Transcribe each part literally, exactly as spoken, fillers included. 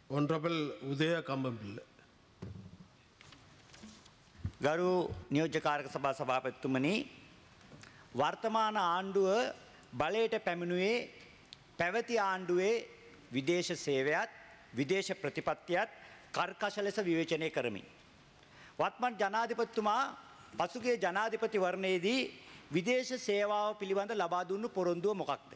Honorable Udaya Kambambilla. ගරු නියෝජ්‍යකාරක සභා සභාපතිතුමනි, වර්තමාන ආණ්ඩුව බලයට පැමිණුවේ පැවති ආණ්ඩුවේ විදේශ සේවයත් විදේශ ප්‍රතිපත්තියත් කර්කශ ලෙස විවේචනය කරමින්. වත්මන් ජනාධිපතිතුමා පසුගිය ජනාධිපතිවරණයේදී විදේශ සේවාව පිළිබඳ ලබා දුන්නු පොරොන්දුව මොකක්ද?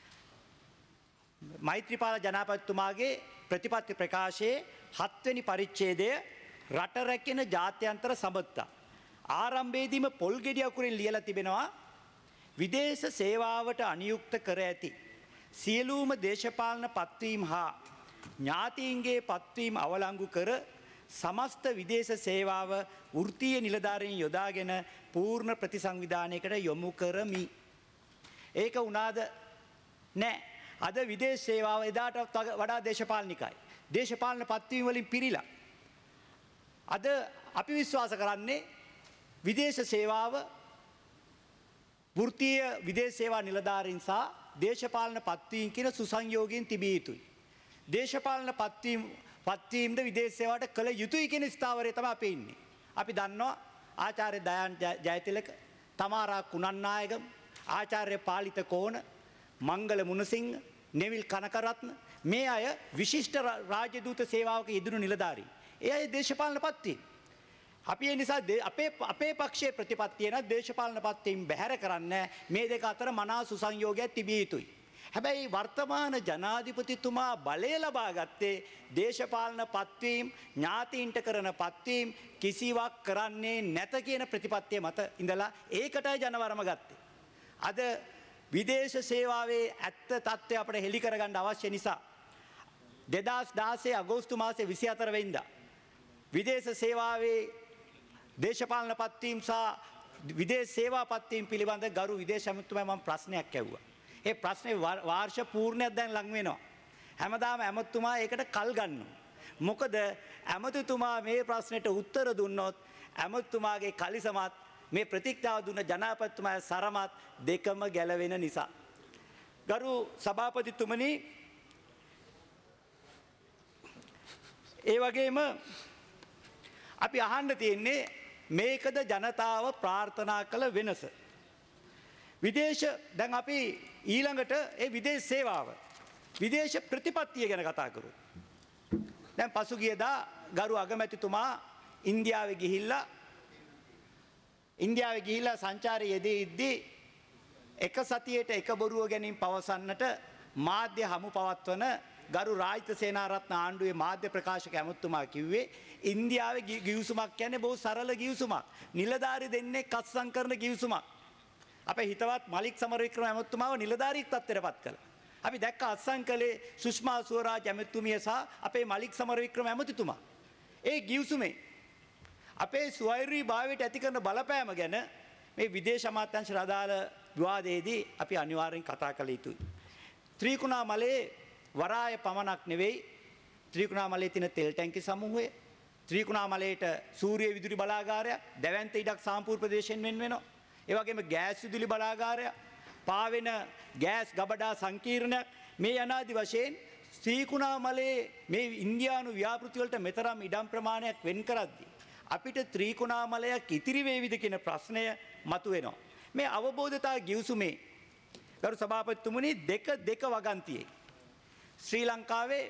මෛත්‍රීපාල ජනාධිපතිතුමාගේ ප්‍රතිපත්ති ප්‍රකාශයේ හත්වෙනි පරිච්ඡේදය රට රැකෙන ජාත්‍යන්තර සබඳතා ආරම්භයේදීම පොල් ගෙඩි අකුරින් ලියලා තිබෙනවා විදේශ සේවාවට අනියුක්ත කර ඇති සියලුම දේශපාලන පත්වීම් හා ඥාතීන්ගේ පත්වීම් අවලංගු කර සමස්ත විදේශ සේවාව වෘත්තීය නිලධාරීන් යොදාගෙන පූර්ණ ප්‍රතිසංවිධානයකට යොමු කරමි. ඒක උනාද නැහැ. අද විදේශ සේවාව එදාට වඩා දේශපාලනිකයි. දේශපාලන පත්වීම් වලින් පිරීලා. අද අපි විශ්වාස කරන්නේ විදේශ සේවාව වෘත්තීය විදේශ සේවා නිලධාරීන් සහ දේශපාලන පත්වීම් කියන සුසංයෝගයෙන් තිබිය යුතුයි. දේශපාලන පත්වීම් පත්වීම්ද විදේශ සේවාවට කළ යුතුයි කියන ස්ථාවරයේ තමයි අපි ඉන්නේ. අපි දන්නවා ආචාර්ය දයාන් ජයතිලක, තමාරා කුණන්නායක, ආචාර්ය පාලිත කෝණ, මංගල මුණසිංහ, නෙවිල් කනකරත්න මේ අය විශිෂ්ට රාජ්‍ය සේවාවක යෙදුණු නිලධාරීන්. ඒ අය දේශපාලන පත්වීම්. අපි ඒ නිසා අපේ අපේ පක්ෂයේ ප්‍රතිපත්තිය නම් දේශපාලන පත්වීම් බැහැර කරන්න මේ දෙක අතර මනා සුසංයෝගයක් තිබිය යුතුයි. හැබැයි වර්තමාන ජනාධිපතිතුමා බලය ලබා ගත්තේ දේශපාලන පත්වීම් ඥාතීන්ට කරන පත්වීම් කිසිවක් කරන්නේ නැත කියන ප්‍රතිපත්තිය මත ඉඳලා ඒකටයි ජනවරම ගත්තේ. අද විදේශ සේවාවේ ඇත්ත තත්ත්වය අපිට හෙළි කරගන්න අවශ්‍ය නිසා දෙදහස් දාසය අගෝස්තු මාසයේ විසිහතර වෙනිදා විදේශ සේවාවේ දේශපාලන පත්වීම් සහ විදේශ සේවා පත්වීම් පිළිබඳ ගරු විදේශ ඇමතුමා මම ප්‍රශ්නයක් ඇහුවා. ඒ ප්‍රශ්නේ වාර්ෂ පූර්ණයක් දැන් ලඟ වෙනවා. හැමදාම ඇමතුමා ඒකට කල් ගන්නවා. මොකද ඇමතුතුමා මේ ප්‍රශ්නෙට උත්තර දුන්නොත් ඇමතුමාගේ කලිසමත් මේ ප්‍රතික්‍රියාව දුන්න ජනාධිපතිතුමාගේ සරමත් දෙකම ගැලවෙන නිසා. ගරු සභාපතිතුමනි, ඒ වගේම අපි අහන්න තියෙන්නේ මේකද ජනතාව ප්‍රාර්ථනා කළ වෙනස. විදේශ දැන් අපි ඊළඟට ඒ විදේශ සේවාව විදේශ ප්‍රතිපත්තිය ගැන කතා කරමු. දැන් පසුගියදා ගරු අගමැතිතුමා ඉන්දියාවේ ගිහිල්ලා ඉන්දියාවේ ගිහිල්ලා සංචාරයේ යෙදෙද්දී එක සතියේට එක බොරුව ගැනීම පවසන්නට මාධ්‍ය හමු පවත්වන ගරු රාජිත සේනාරත්න ආණ්ඩුවේ මාධ්‍ය ප්‍රකාශක ඇමතුමා කිව්වේ ඉන්දියාවේ ගිවිසුමක් කියන්නේ බොහෝ සරල ගිවිසුමක්. නිලධාරි දෙන්නේ කස්සම් කරන ගිවිසුමක්. අපේ හිතවත් මලික් සමරවික්‍රම ඇමතුමාව නිලධාරී තත්ත්වයට පත් කළා. අපි දැක්ක අත්සන් කළේ සුෂ්මා සුවරාජ් ඇමතුමිය සහ අපේ මලික් සමරවික්‍රම ඇමතිතුමා. ඒ ගිවිසුමේ අපේ ස්වෛරී භාවයට ඇති කරන බලපෑම ගැන මේ විදේශ අමාත්‍යාංශ අදාළ විවාදයේදී අපි අනිවාර්යෙන් කතා කළ යුතුයි. ත්‍රිකුණාමලේ වරාය පමණක් නෙවෙයි ත්‍රිකුණාමලයේ තියෙන තෙල් ටැංකි සමූහය, ත්‍රිකුණාමලයට සූර්ය විදුලි බලාගාරයක්, දැවැන්ත ඉඩක් සාම්පූර් ප්‍රදේශයෙන් වෙන් වෙනවා. ඒ වගේම ගෑස් විදුලි බලාගාරයක්, පාවෙන ගෑස් ගබඩා සංකීර්ණයක් මේ අනාදි වශයෙන් ත්‍රිකුණාමලයේ මේ ඉන්දියානු ව්‍යාපෘති වලට මෙතරම් ඉඩම් ප්‍රමාණයක් වෙන් කරද්දී අපිට ත්‍රිකුණාමලයක් ඉතිරි වේවිද කියන ප්‍රශ්නය මතුවෙනවා. මේ අවබෝධතා ගිවිසුමේ ගරු සභාපතිතුමනි දෙක දෙක වගන්තියේ ශ්‍රී ලංකාවේ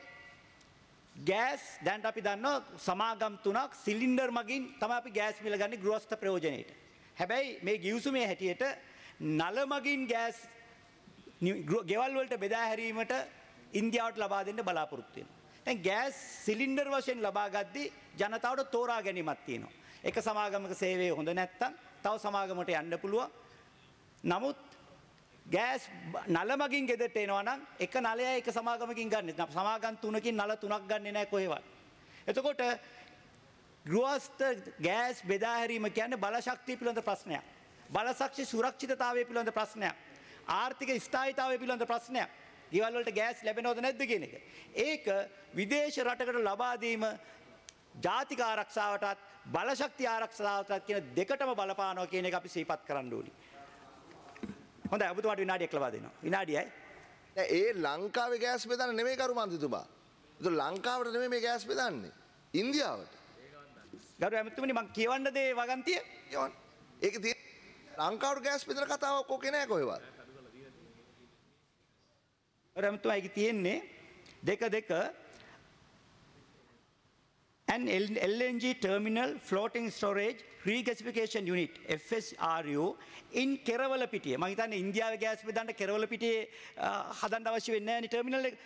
ගෑස් දැන් අපි දන්නවා සමාගම් තුනක් සිලින්ඩර් මගින් තමයි අපි ගෑස් මිල ගන්නේ ගෘහස්ත ප්‍රයෝජනයේට. හැබැයි මේ ගිවිසුමේ හැටියට නල මගින් ගෑස් ගෙවල් වලට බෙදා හැරීමට ඉන්දියාවට ලබා දෙන්න බලාපොරොත්තු වෙනවා. දැන් ගෑස් සිලින්ඩර් වශයෙන් ලබා ගද්දී ජනතාවට තෝරා ගැනීමක් තියෙනවා. එක සමාගමක සේවය හොඳ නැත්තම් තව සමාගමකට යන්න පුළුවන්. නමුත් ගෑස් නල මගින් ගෙදරට එනවා නම් එක නලයයි එක සමාගමකින් ගන්න. සමාගම් තුනකින් නල තුනක් ගන්නෙ නැහැ කොහෙවත්. එතකොට ගෘහස්ත ගෑස් බෙදා හැරීම කියන්නේ බලශක්තිය පිළිබඳ ප්‍රශ්නයක්. බලශක්ති සුරක්ෂිතතාවය පිළිබඳ ප්‍රශ්නයක්. ආර්ථික ස්ථායීතාවය පිළිබඳ ප්‍රශ්නයක්. ගෙවල් වලට ගෑස් ලැබෙනවද නැද්ද කියන එක. ඒක විදේශ රටකට ලබා දීම ජාතික ආරක්ෂාවටත් බලශක්ති ආරක්ෂාවටත් කියන දෙකටම බලපානවා කියන එක අපි සිහිපත් කරන්න ඕනි. හොඳයි ඔබතුමාට විනාඩියක් ලබා දෙනවා. විනාඩියයි. ඒ ලංකාවේ ගෑස් බෙදන්න නෙමෙයි කරු මන්ත්‍රීතුමා. ඒක ලංකාවට නෙමෙයි මේ ගෑස් බෙදන්නේ. ඉන්දියාවට. ගරු ඇමතුමනි මං කියවන්න දේ වගන්තිය. කියවන්න. ඒක තියෙන ලංකාවට ගෑස් බෙදන කතාවක් ඕකේ නෑ කොහෙවත්. ගරු ඇමතුමා ඒක තියෙන්නේ දෙක දෙක an L N G terminal floating storage regasification unit F S R U in Kerawalapitiya. මම හිතන්නේ ඉන්දියාවේ ගෑස් බෙදන්න කෙරවලපිටියේ හදන්න අවශ්‍ය වෙන්නේ නැහැ නේ ටර්මිනල් එක.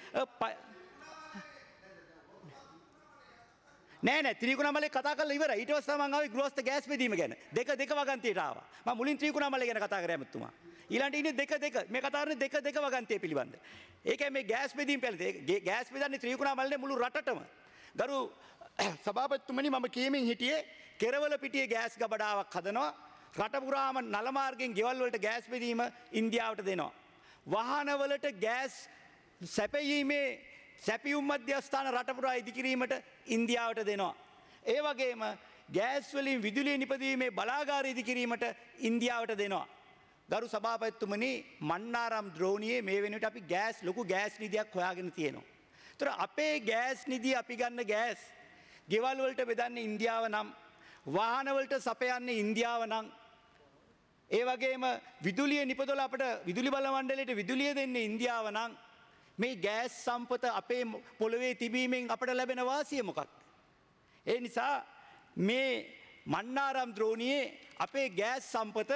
නෑ නෑ ත්‍රිකුණාමලේ කතා කරලා ඉවරයි. ඊට පස්සේ මම ආවේ ගෘහස්ත ගෑස් බෙදීම ගැන. දෙක දෙක වගන්තියට ආවා. මම මුලින් ත්‍රිකුණාමලේ ගැන කතා කරේ ඇමතුමා. ඊළඟට ඉන්නේ දෙක දෙක. මේ කතා කරන්නේ දෙක දෙක වගන්තිය පිළිබඳ. ඒකයි මේ ගෑස් බෙදීම පිළිබඳ. ගෑස් බෙදන්නේ ත්‍රිකුණාමලේ මුළු රටටම. ගරු සභාපතිතුමනි මම කියමින් හිටියේ කෙරවලපිටියේ ගෑස් ගබඩාවක් හදනවා. රට පුරාම නල මාර්ගයෙන් ගෙවල් වලට ගෑස් බෙදීම ඉන්දියාවට දෙනවා. වාහනවලට ගෑස් සැපයීමේ සැපියුම් මධ්‍යස්ථාන රට පුරා ඉදිකිරීමට ඉන්දියාවට දෙනවා. ඒ වගේම ගෑස් වලින් විදුලිය නිපදවීමේ බලාගාර ඉදිකිරීමට ඉන්දියාවට දෙනවා. ගරු සභාපතිතුමනි මන්නාරම් ද්‍රෝණියේ මේ වෙනකොට අපි ගෑස් ලොකු ගෑස් නිධියක් හොයාගෙන තියෙනවා. ඒතර අපේ ගෑස් නිධිය අපි ගන්න ගෑස් ගෙවල් වලට බෙදන්නේ ඉන්දියාව නම් වාහන වලට සපයන්නේ ඉන්දියාව නම් ඒ වගේම විදුලිය නිපදවලා අපිට විදුලි බල මණ්ඩලයට විදුලිය දෙන්නේ ඉන්දියාව නම් මේ ගෑස් සම්පත අපේ පොළවේ තිබීමෙන් අපට ලැබෙන වාසිය මොකක්ද? ඒ නිසා මේ මන්නාරම් ද්‍රෝණියේ අපේ ගෑස් සම්පත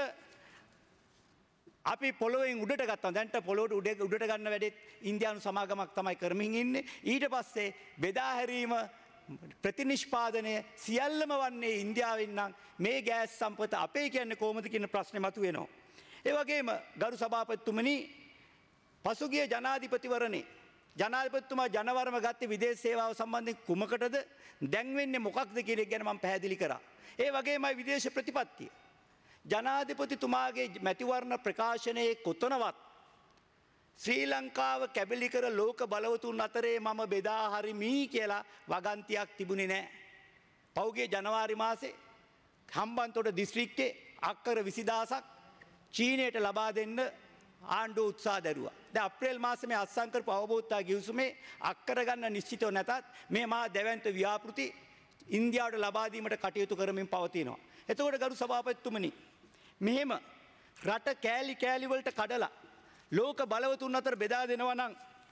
අපි පොළොවෙන් උඩට ගත්තා. දැන්ට පොළොවට උඩ උඩට ගන්න වැඩෙත් ඉන්දියානු සමාගමක් තමයි කරමින් ඉන්නේ. ඊට පස්සේ බෙදා හැරීම ප්‍රතිනිෂ්පාදනය සියල්ලම වන්නේ ඉන්දියාවෙන් නම් මේ ගෑස් සම්පත අපේ කියන්නේ කොහොමද කියන ප්‍රශ්නේ මතුවෙනවා. ඒ වගේම ගරු සභාපතිතුමනි පසුගිය ජනාධිපතිවරණේ ජනාධිපතිතුමා ජනවරම ගත්තේ විදේශ සේවාව සම්බන්ධයෙන් කුමකටද දැන් වෙන්නේ මොකක්ද කියන එක ගැන මම පැහැදිලි කරා. ඒ වගේමයි විදේශ ප්‍රතිපත්තිය. ජනාධිපතිතුමාගේ මැතිවරණ ප්‍රකාශනයේ කොතනවත් ශ්‍රී ලංකාව කැබලි කර ලෝක බලවතුන් අතරේ මම බෙදා හරිමි කියලා වගන්තියක් තිබුණේ නැහැ. පෞගේ ජනවාරි මාසේ හම්බන්තොට දිස්ත්‍රික්කේ අක්කර විසිදාසක් චීනයට ලබා දෙන්න ආණ්ඩුව උත්සාහ දැරුවා. දැන් අප්‍රේල් මාසයේ මේ අත්සන් කරපු අවබෝධතා ගිවිසුමේ අක්කර ගන්න නිශ්චිතව නැතත් මේ මහා දැවැන්ත ව්‍යාපෘති ඉන්දියාවට ලබා දීමට කටයුතු කරමින් පවතිනවා. එතකොට ගරු සභාපතිතුමනි මෙහෙම රට කෑලි කෑලි වලට කඩලා ලෝක බලවතුන් අතර බෙදා දෙනවා නම්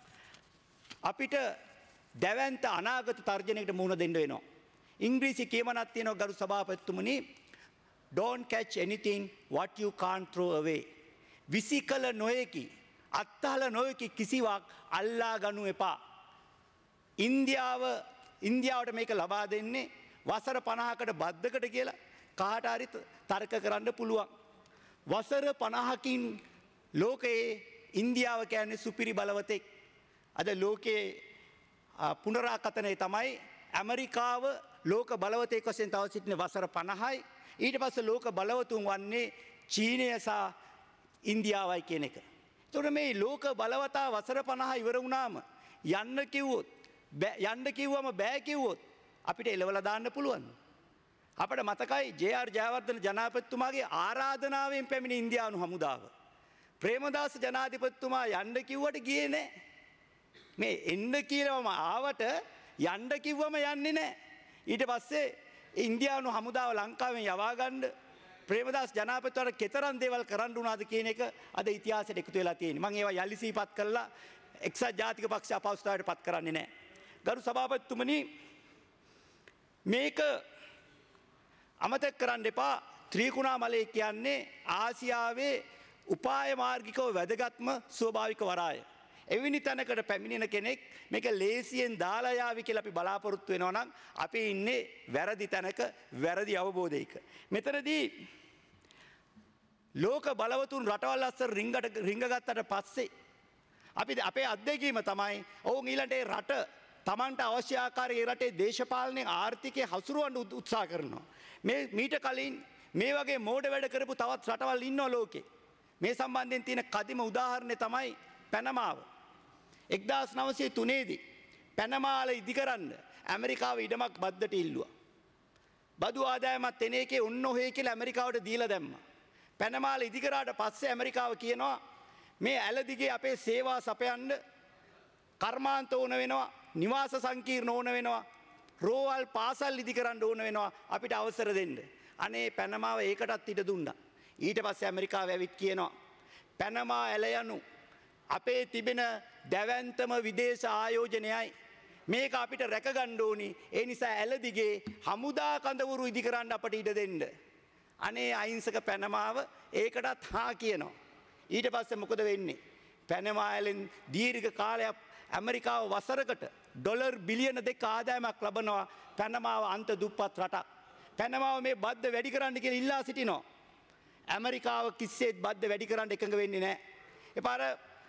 අපිට දැවැන්ත අනාගත තර්ජනයකට මුහුණ දෙන්න වෙනවා. ඉංග්‍රීසි කියමනක් තියෙනවා ගරු සභාපතිතුමනි don't catch anything what you can't throw away. විසිකල නොයකි අත්හල නොයකි කිසිවක් අල්ලා ගනු එපා. ඉන්දියාව ඉන්දියාවට මේක ලබා දෙන්නේ වසර පනහකට බද්ධකට කියලා කාට හරි තර්ක කරන්න පුළුවන්. වසර පනහකින් ලෝකයේ ඉන්දියාව කියන්නේ සුපිරි බලවතෙක්. අද ලෝකයේ පුනරාකතනය තමයි ඇමරිකාව ලෝක බලවතෙක් වශයෙන් තව සිටින වසර පනහයි. ඊට පස්සේ ලෝක බලවතුන් වන්නේ චීනය සහ ඉන්දියාවයි කියන එක. එතකොට මේ ලෝක බලවතා වසර පනහ ඉවර වුණාම යන්න කිව්වොත් යන්න කිව්වම බෑ කිව්වොත් අපිට එලවලා දාන්න පුළුවන්. අපිට මතකයි ජේ ආර් ජයවර්ධන ජනාධිපතිතුමාගේ ආරාධනාවෙන් පැමිණි ඉන්දියානු හමුදාව. ප්‍රේමදාස ජනාධිපතිතුමා යන්න කිව්වට ගියේ නැහැ. මේ එන්න කියලාම ආවට යන්න කිව්වම යන්නේ නැහැ. ඊට පස්සේ ඉන්දියානු හමුදාව ලංකාවෙන් යවා ගන්න ප්‍රේමදාස ජනාධිපතිතුමාට කෙතරම් දේවල් කරන්න උනාද කියන එක අද ඉතිහාසයට එකතු වෙලා තියෙනවා. මම ඒවා යලි සිහිපත් කළා එක්සත් ජාතික පක්ෂ අපහසුතාවයට පත් කරන්නේ නැහැ. ගරු සභාපතිතුමනි මේක අමතක කරන්න එපා. ත්‍රිකුණාමලය කියන්නේ ආසියාවේ උපාය මාර්ගිකව වැදගත්ම ස්වභාවික වරාය. එවැනි තැනකට පැමිණෙන කෙනෙක් මේක ලේසියෙන් දාලා යාවි කියලා අපි බලාපොරොත්තු වෙනවා නම් අපි ඉන්නේ වැරදි තැනක වැරදි අවබෝධයක. මෙතනදී ලෝක බලවතුන් රටවල් අතර රිංගට රිංගගත්තට පස්සේ අපි අපේ අත්දැකීම තමයි ඔවුන් ඊළඟට ඒ රට තමන්ට අවශ්‍ය ආකාරයේ රටේ දේශපාලනයේ ආර්ථිකයේ හසුරුවන්න උත්සාහ කරනවා. මේ මීට කලින් මේ වගේ මෝඩ වැඩ කරපු තවත් රටවල් ඉන්නවා ලෝකේ. මේ සම්බන්ධයෙන් තියෙන කදිම උදාහරණය තමයි පැනමාව. එක්දාස් නවසිය තුනේ දී පැනමාල ඉදිකරන්න ඇමරිකාව ඉඩමක් බද්දට ඉල්ලුවා. බදු ආදායමත් එන එකේ ඔන්න ඔහේ කියලා ඇමරිකාවට දීලා දැම්මා. පැනමාල ඉදිකරාට පස්සේ ඇමරිකාව කියනවා මේ ඇල දිගේ අපේ සේවා සපයන්න කර්මාන්ත ඕන වෙනවා නිවාස සංකීර්ණ ඕන වෙනවා. රෝවල් පාසල් ඉදි කරන්න ඕන වෙනවා අපිට අවසර දෙන්න. අනේ පැනමාව ඒකටත් ඉඩ දුන්නා. ඊට පස්සේ ඇමරිකාව ඇවිත් කියනවා පැනමා ඇල යනු අපේ තිබෙන දැවැන්තම විදේශ ආයෝජනයයි. මේක අපිට රැක ගන්න ඕනි. ඒ නිසා ඇල දිගේ හමුදා කඳවුරු ඉදි කරන්න අපට ඉඩ දෙන්න. අනේ අහිංසක පැනමාව ඒකටත් හා කියනවා. ඊට පස්සේ මොකද වෙන්නේ? පැනමා ඇලෙන් දීර්ඝ කාලයක් ඇමරිකාව වසරකට ඩොලර් බිලියන දෙක ආදායමක් ලබනවා. පැනමාව අන්ත දුප්පත් රටක්. පැනමාව මේ බද්ද වැඩි කරන්න කියලා ඉල්ලා සිටිනවා. ඇමරිකාව කිසිසේත් බද්ද වැඩි කරන්න එකඟ වෙන්නේ නැහැ. එපාර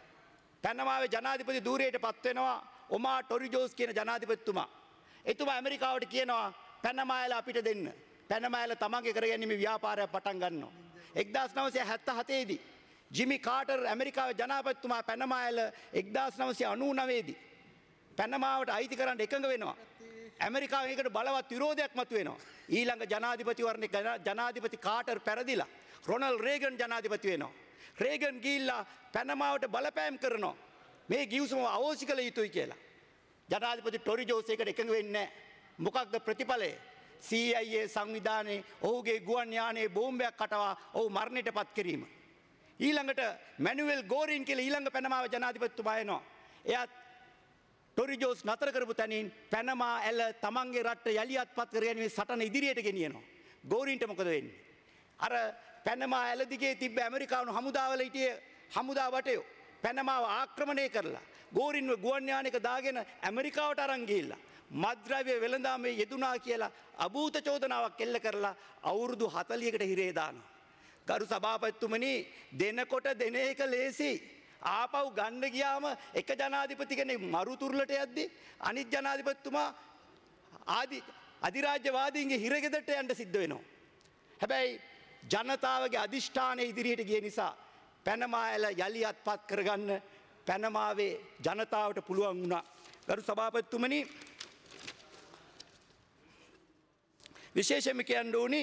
පැනමාවේ ජනාධිපති ධූරයට පත් වෙනවා ඔමා ටොරිජෝස් කියන ජනාධිපතිතුමා. එතුමා ඇමරිකාවට කියනවා පැනමායල අපිට දෙන්න. පැනමායල තමන්ගේ කරගැනීමේ ව්‍යාපාරයක් පටන් ගන්නවා. එක්දාස් නවසිය හැත්තෑ හතේ දී ජිමි කාටර් ඇමරිකාවේ ජනාධිපතිතුමා පැනමායල එක්දාස් නවසිය අනූ නවය දී පැනමාවට අයිති කරන්න එකඟ වෙනවා. ඇමරිකාවෙන් ඒකට බලවත් විරෝධයක් මතුවෙනවා. ඊළඟ ජනාධිපතිවරණේ ජනාධිපති කාටර් පෙරදිලා රොනල් රේගන් ජනාධිපති වෙනවා. රේගන් ගිහිල්ලා පැනමාවට බලපෑම් කරනවා. මේ ගිවිසුම අවෝසි කළ යුතුයි කියලා. ජනාධිපති ටොරිජෝස් ඒකට එකඟ වෙන්නේ නැහැ. මොකක්ද ප්‍රතිඵලය? සී අයි ඒ සංවිධානයේ ඔහුගේ ගුවන් යානයේ බෝම්බයක් කටවා ඔහු මරණයට පත් කිරීම. ඊළඟට මැනුවෙල් ගෝරින් කියලා ඊළඟ පැනමාව ජනාධිපතිතුමා එනවා. එයාත් ටොරිජෝස් නතර කරපු තැනින් පැනමා ඇල තමන්ගේ රටට යලි අත්පත් කර ගැනීමේ සටන ඉදිරියට ගෙනියනවා. ගෝරින්ට මොකද වෙන්නේ? අර පැනමා ඇල දිගේ තිබ්බ ඇමරිකානු හමුදාවල හිටිය හමුදා වටයෝ පැනමාව ආක්‍රමණය කරලා ගෝරින්ව ගුවන් යානයක දාගෙන ඇමරිකාවට අරන් ගිහිල්ලා මත්ද්‍රව්‍ය වෙළඳාමේ යෙදුනා කියලා අභූත චෝදනාවක් එල්ල කරලා අවුරුදු හතළිහකට හිරේ දානවා. ගරු සභාපතිතුමනි දෙනකොට දෙන එක ලේසි. ආපහු ගන්න ගියාම එක ජනාධිපති කෙනෙක් මරුතුරුලට යද්දී අනිත් ජනාධිපතිතුමා ආදි අධිරාජ්‍යවාදීන්ගේ හිරගෙදරට යන්න සිද්ධ වෙනවා. හැබැයි ජනතාවගේ අධිෂ්ඨානය ඉදිරියට ගිය නිසා පැනමායල යලි අත්පත් කරගන්න පැනමාවේ ජනතාවට පුළුවන් වුණා. ගරු සභාපතිතුමනි විශේෂයෙන්ම කියන්න ඕනි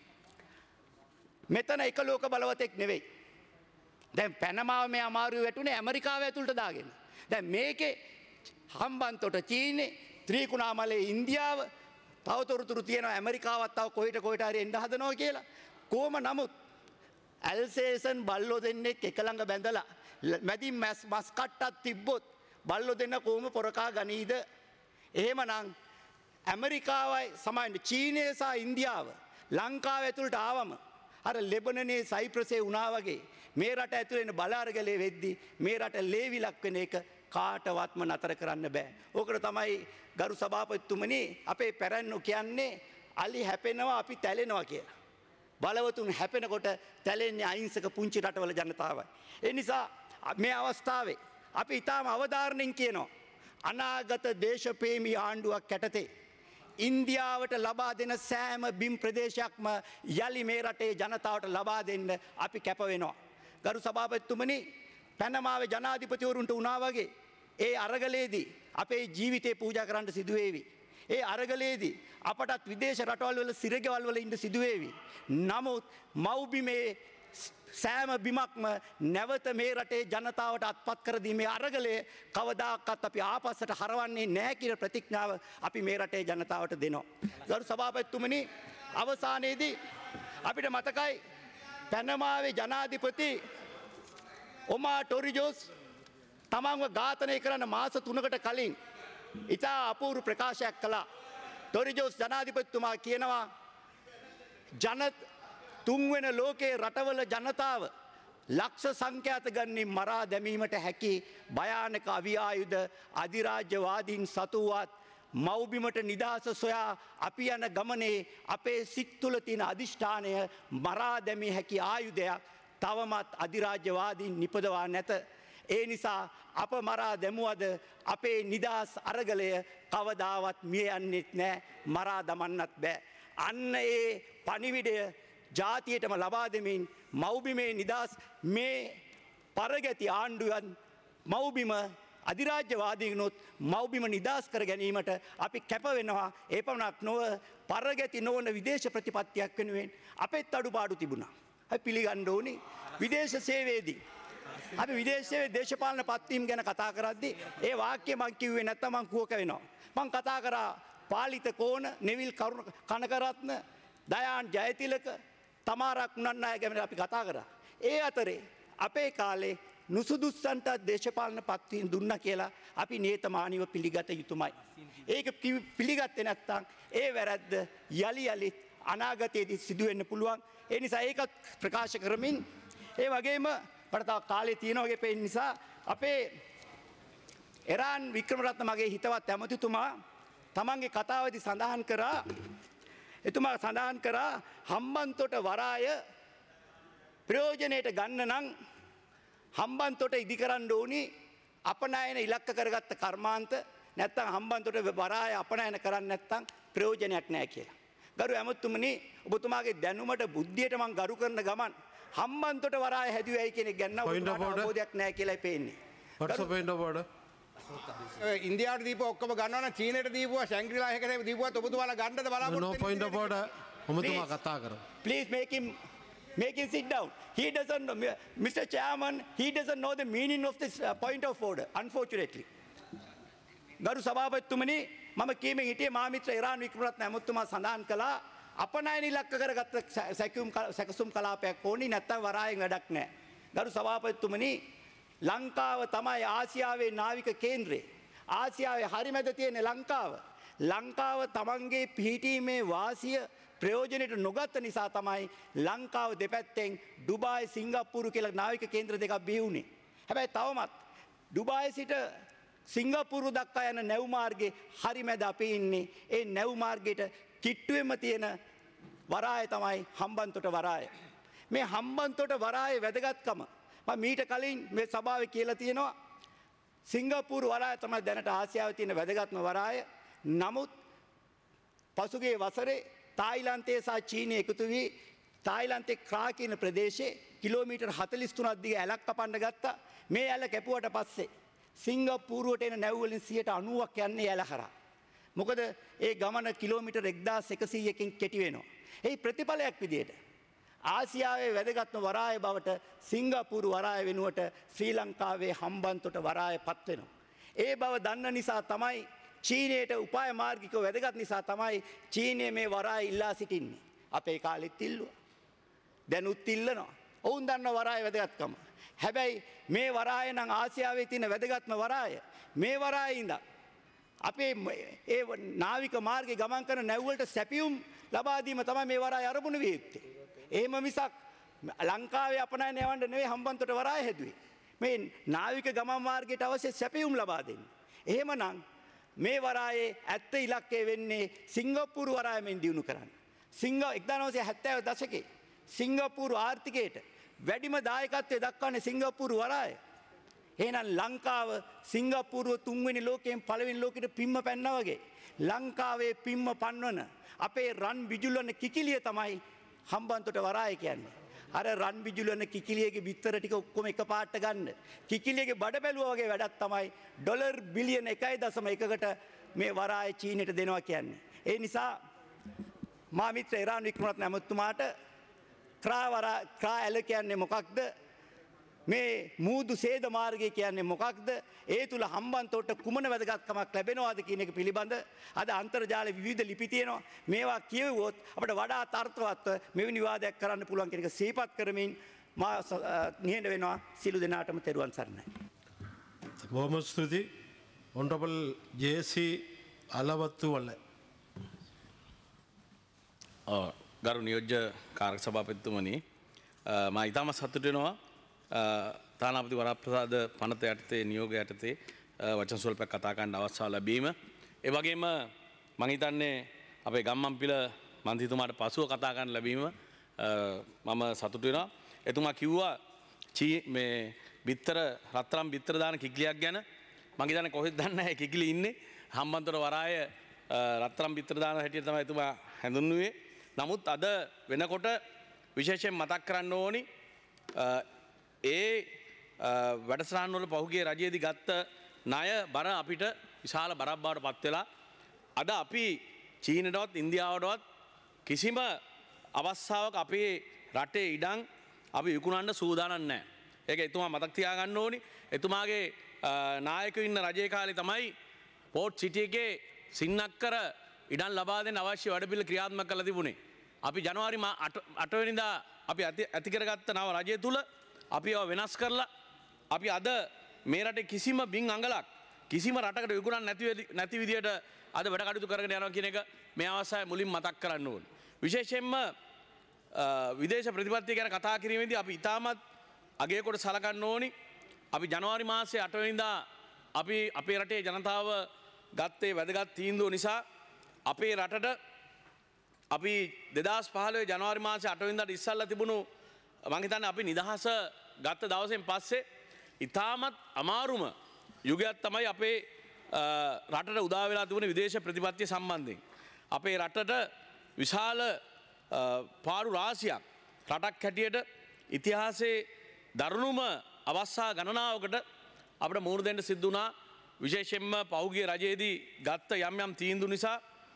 මෙතන එක ලෝක බලවතෙක් නෙවෙයි. දැන් පැනමාව මේ අමාරුවේ වැටුනේ ඇමරිකාව ඇතුළට දාගෙන. දැන් මේකේ හම්බන්තොට චීනේ ත්‍රිකුණාමලේ ඉන්දියාව තවතොරතුරු තියෙනවා ඇමරිකාවත් තව කොහෙට කොහෙට හරි එන්න හදනවා කියලා. කොහොම නමුත් ඇල්සේසන් බල්ලෝ දෙන්නෙක් එක ළඟ බැඳලා මැදින් මස් මස් කට්ටක් තිබ්බොත් බල්ලෝ දෙන්න කොහොම පොරකා ගනීද? එහෙමනම් ඇමරිකාවයි සමාන චීනය සහ ඉන්දියාව ලංකාව ඇතුළට ආවම අර ලෙබනනේ සයිප්‍රසේ වුණා වගේ මේ රට ඇතුළේ එන බලාරගලේ වෙද්දි මේ රට ලේවිලක් වෙන එක කාටවත්ම නතර කරන්න බෑ. ඕකට තමයි ගරු සභාපතිතුමනි අපේ පැරැන්නෝ කියන්නේ අලි හැපෙනවා අපි තැලෙනවා කියලා. බලවතුන් හැපෙනකොට තැලෙන්නේ අහිංසක පුංචි රටවල ජනතාවයි. ඒ නිසා මේ අවස්ථාවේ අපි ඊටාම අවධාරණයෙන් කියනවා අනාගත දේශප්‍රේමී ආණ්ඩුවක් යටතේ ඉන්දියාවට ලබා දෙන සෑම බිම් ප්‍රදේශයක්ම යලි මේ රටේ ජනතාවට ලබා දෙන්න අපි කැප වෙනවා. ගරු සභාපතිතුමනි පැනමාවේ ජනාධිපතිවරුන්ට වුණා වගේ ඒ අරගලේදී අපේ ජීවිතේ පූජා කරන්න සිදු වේවි. ඒ අරගලේදී අපටත් විදේශ රටවල් වල සිරගෙවල් වල ඉන්න සිදු වේවි. නමුත් මව්බිමේ සෑම බිමක්ම නැවත මේ රටේ ජනතාවට අත්පත් කර දීමේ අරගලය කවදාකවත් අපි ආපස්සට හරවන්නේ නැහැ කියන ප්‍රතිඥාව අපි මේ රටේ ජනතාවට දෙනවා. ගරු සභාපතිතුමනි අවසානයේදී අපිට මතකයි පැනමාවේ ජනාධිපති ඔමා ටොරිජෝස් තමන්ව ඝාතනය කරන්න මාස තුනකට කලින් ඉතා අපූර්ව ප්‍රකාශයක් කළා. ටොරිජෝස් ජනාධිපතිතුමා කියනවා ජනත තුන්වෙන ලෝකයේ රටවල ජනතාව ලක්ෂ සංඛ්‍යාත ගණනින් මරා දැමීමට හැකි භයානක අවිආයුධ අධිරාජ්‍යවාදීන් සතුවත් මව්බිමට නිදහස සොයා අපි යන ගමනේ අපේ සිත් තුළ තියෙන අධිෂ්ඨානය මරා දැමිය හැකි ආයුධයක් තවමත් අධිරාජ්‍යවාදීන් නිපදවා නැත. ඒ නිසා අප මරා දැමුවද අපේ නිදහස් අරගලය කවදාවත් මිය යන්නෙත් නෑ, මරා දමන්නත් බෑ. අන්න ඒ පණිවිඩය ජාතියටම ලබා දෙමින් මව්බිමේ නිදහස් මේ පරගැති ආණ්ඩුවන් මව්බිම අධිරාජ්‍යවාදීනොත් මව්බිම නිදහස් කර ගැනීමට අපි කැප වෙනවා. ඒ පමණක් නොව පරගැති නොවන විදේශ ප්‍රතිපත්තියක් වෙනුවෙන් අපෙත් අඩුපාඩු තිබුණා. අපි පිළිගන්න ඕනි විදේශ සේවයේදී අපි විදේශයේ දේශපාලන පත්වීම් ගැන කතා කරද්දී ඒ වාක්‍ය මං කිව්වේ නැත්තම් මං කුවක වෙනවා. මං කතා කරා පාලිත කෝණ, නෙවිල් කරුණ කනකරත්න, දයාන් ජයතිලක, තමාරා කුණන්නායක ගැන අපි කතා කරා. ඒ අතරේ අපේ කාලේ නුසුදුස්සන්ට දේශපාලන පත්වීම් දුන්නා කියලා අපි නියතමානීව පිළිගත යුතුමයි. ඒක පිළිගත්තේ නැත්නම් ඒ වැරද්ද යලි යලිත් අනාගතයේදී සිදු වෙන්න පුළුවන්. ඒ නිසා ඒකත් ප්‍රකාශ කරමින් ඒ වගේම මට තව කාලේ තියෙන වගේ පේන නිසා අපේ එරාන් වික්‍රමරත්න මගේ හිතවත් ඇමතිතුමා තමන්ගේ කතාවේදී සඳහන් කරා එතුමා සඳහන් කරා හම්බන්තොට වරාය ප්‍රයෝජනයට ගන්න නම් හම්බන්තොට ඉදි කරන්න ඕනි අපනයන ඉලක්ක කරගත්ත කර්මාන්ත නැත්තම් හම්බන්තොට වරාය අපනයන කරන්න නැත්තම් ප්‍රයෝජනයක් නැහැ කියලා. ගරු ඇමතුමනි ඔබතුමාගේ දැනුමට බුද්ධියට මම ගරු කරන ගමන් හම්බන්තොට වරාය හැදුවයි කියන එක ගැන ඔබතුමාට අවබෝධයක් නැහැ කියලායි පේන්නේ. What's the point of order? ඉන්දියාවට දීපුවා ඔක්කොම ගන්නවා නම් චීනයට දීපුවා ශැන්ග්‍රීලා එකේ දීපුවත් ඔබතුමාලා ගන්නද බලාපොරොත්තු No point of order. ඔබතුමා කතා කරමු. Please make him make him sit down. He doesn't know, Mister Chairman, he doesn't know the meaning of this uh, point of order, unfortunately. ගරු සභාපතිතුමනි මම කීමෙන් හිටියේ මාමිත්‍ර ඉරාන් වික්‍රමරත්න ඇමතුමා සඳහන් කළා අපනයන ඉලක්ක කරගත්ත සැකසුම් සැකසුම් කලාපයක් ඕනි නැත්තම් වරායෙන් වැඩක් නැහැ. ගරු සභාපතිතුමනි ලංකාව තමයි ආසියාවේ නාවික කේන්ද්‍රය. ආසියාවේ හරිමැද තියෙන ලංකාව. ලංකාව තමන්ගේ පිහිටීමේ වාසිය ප්‍රයෝජනයට නොගත්ත නිසා තමයි ලංකාව දෙපැත්තෙන් ඩුබායි සිංගප්පූරු කියලා නාවික කේන්ද්‍ර දෙකක් බිහි වුණේ. හැබැයි තවමත් ඩුබායි සිට සිංගප්පූරු දක්වා යන නැව් මාර්ගයේ හරිමැද අපි ඉන්නේ. ඒ නැව් මාර්ගයට කිට්ටුවෙම තියෙන වරාය තමයි හම්බන්තොට වරාය. මේ හම්බන්තොට වරායේ වැදගත්කම මම මීට කලින් මේ සභාවේ කියලා තියෙනවා. සිංගප්පූරු වරාය තමයි දැනට ආසියාවේ තියෙන වැදගත්ම වරාය. නමුත් පසුගිය වසරේ තායිලන්තයේ සහ චීනය එකතු වී තායිලන්තයේ ක්‍රා කියන ප්‍රදේශයේ කිලෝමීටර් හතළිස් තුනක් දිග ඇලක් කපන්න ගත්තා. මේ ඇල කැපුවට පස්සේ සිංගප්පූරුවට එන නැව් වලින් සියයට අනූවක් යන්නේ ඇල හරහා. මොකද ඒ ගමන කිලෝමීටර් එක්දාස් එකසීයකින් කෙටි වෙනවා. ඒ ප්‍රතිඵලයක් විදියට ආසියාවේ වැදගත්ම වරාය බවට සිංගප්පූරු වරාය වෙනුවට ශ්‍රී ලංකාවේ හම්බන්තොට වරාය පත් වෙනවා. ඒ බව දන්න නිසා තමයි චීනයට උපාය මාර්ගිකව වැදගත් නිසා තමයි චීනය මේ වරාය ඉල්ලා සිටින්නේ. අපේ කාලෙත් ඉල්ලුවා. දැනුත් ඉල්ලනවා. ඔවුන් දන්න වරාය වැදගත්කම. හැබැයි මේ වරාය නම් ආසියාවේ තියෙන වැදගත්ම වරාය. මේ වරායේ ඉඳන් අපේ ඒ නාවික මාර්ගයේ ගමන් කරන නැව් වලට සැපියුම් ලබා දීම තමයි මේ වරාය අරමුණු විය යුත්තේ. එහෙම මිසක් ලංකාවේ අපනයන යවන්න නෙවෙයි හම්බන්තොට වරාය හැදුවේ. මේ නාවික ගමන් මාර්ගයට අවශ්‍ය සැපියුම් ලබා දෙන්න. එහෙමනම් මේ වරායේ ඇත්ත ඉලක්කය වෙන්නේ සිංගප්පූරු වරායමෙන් දිනු කරන්න. සිංග එක්දාස් නවසිය හැත්තෑ දශකයේ සිංගප්පූරු ආර්ථිකයට වැඩිම දායකත්වය දක්වන්නේ සිංගප්පූරු වරාය. එහෙනම් ලංකාව සිංගප්පූරුව තුන්වෙනි ලෝකයෙන් පළවෙනි ලෝකෙට පිම්ම පැන්නා වගේ ලංකාවේ පිම්ම පන්වන අපේ රන් බිජුලන කිකිලිය තමයි හම්බන්තොට වරාය කියන්නේ. අර රන් බිජුලන කිකිලියගේ බිත්තර ටික ඔක්කොම එකපාරට ගන්න. කිකිලියගේ බඩ බැලුවා වගේ වැඩක් තමයි ඩොලර් බිලියන එකයි දශම එකකට මේ වරාය චීනයට දෙනවා කියන්නේ. ඒ නිසා මා මිත්‍ර ඉරාන් වික්‍රමරත්න ඇමතුමාට ක්‍රා වරා ක්‍රා ඇල කියන්නේ මොකක්ද? මේ මූදු සේද මාර්ගය කියන්නේ මොකක්ද? ඒ තුල හම්බන්තොට කුමන වැදගත්කමක් ලැබෙනවද කියන එක පිළිබඳ අද අන්තර්ජාලයේ විවිධ ලිපි තියෙනවා. මේවා කියවුවොත් අපිට වඩා අර්ථවත්ව මෙවැනි විවාදයක් කරන්න පුළුවන් කියන එක සිහිපත් කරමින් මා නිහඬ වෙනවා. සියලු දෙනාටම තෙරුවන් සරණයි. බොහොම ස්තුතියි. Honorable J C අලවත්තු වල. ගරු නියෝජ්‍ය කාර්ය සභාපතිතුමනි මම ඉතාම සතුටු වෙනවා තානාපති වරප්‍රසාද පනත යටතේ නියෝග යටතේ වචන ස්වල්පයක් කතා කරන්න අවස්ථාව ලැබීම. ඒ වගේම මම හිතන්නේ අපේ ගම්මන්පිල මන්ත්‍රීතුමාට පසුව කතා කරන්න ලැබීම මම සතුටු වෙනවා. එතුමා කිව්වා චී මේ බිත්තර රත්තරන් බිත්තර දාන කිකිලියක් ගැන. මම හිතන්නේ කොහෙද දන්නේ නැහැ කිකිලි ඉන්නේ. හම්බන්තොට වරාය රත්තරන් බිත්තර දාන හැටියට තමයි එතුමා හැඳින්වුවේ. නමුත් අද වෙනකොට විශේෂයෙන් මතක් කරන්න ඕනි ඒ වැඩසටහන් වල පහුගිය රජයේදී ගත්ත ණය බර අපිට විශාල බරක් බවට පත් වෙලා අද අපි චීනයටවත් ඉන්දියාවටවත් කිසිම අවස්ථාවක අපේ රටේ ඉඩම් අපි විකුණන්න සූදානම් නැහැ. ඒක එතුමා මතක් තියාගන්න ඕනි. එතුමාගේ නායකයෝ ඉන්න රජයේ කාලේ තමයි පෝට් සිටි එකේ සින්නක්කර ඉඩම් ලබා දෙන්න අවශ්‍ය වැඩපිළිවෙල ක්‍රියාත්මක කරලා තිබුණේ. අපි ජනවාරි අට වෙනිදා අපි ඇති කරගත්ත නව රජය තුල අපි ඒවා වෙනස් කරලා අපි අද මේ රටේ කිසිම බින් අඟලක් කිසිම රටකට විකුණන්න නැති නැති විදියට අද වැඩ කටයුතු කරගෙන යනවා කියන එක මේ අවස්ථාවේ මුලින් මතක් කරන්න ඕනේ. විශේෂයෙන්ම විදේශ ප්‍රතිපත්තිය ගැන කතා කිරීමේදී අපි ඉතාමත් අගය කොට සලකන්න ඕනි. අපි ජනවාරි මාසයේ අට වෙනිදා අපි අපේ රටේ ජනතාව ගත්තේ වැදගත් තීන්දුව නිසා අපේ රටට අපි දෙදහස් පහළොව ජනවාරි මාසයේ අට වෙනිදාට ඉස්සල්ලා තිබුණු මම හිතන්නේ අපි නිදහස ගත්ත දවසෙන් පස්සේ ඉතාමත් අමාරුම යුගයක් තමයි අපේ රටට උදා වෙලා තිබුණේ විදේශ ප්‍රතිපත්තිය සම්බන්ධයෙන්. අපේ රටට විශාල පාඩු රාශියක් රටක් හැටියට ඉතිහාසයේ දරුණුම අවස්ථා ගණනාවකට අපිට මුහුණ දෙන්න සිද්ධ වුණා. විශේෂයෙන්ම පහුගිය රජයේදී ගත්ත යම් යම් තීන්දුව නිසා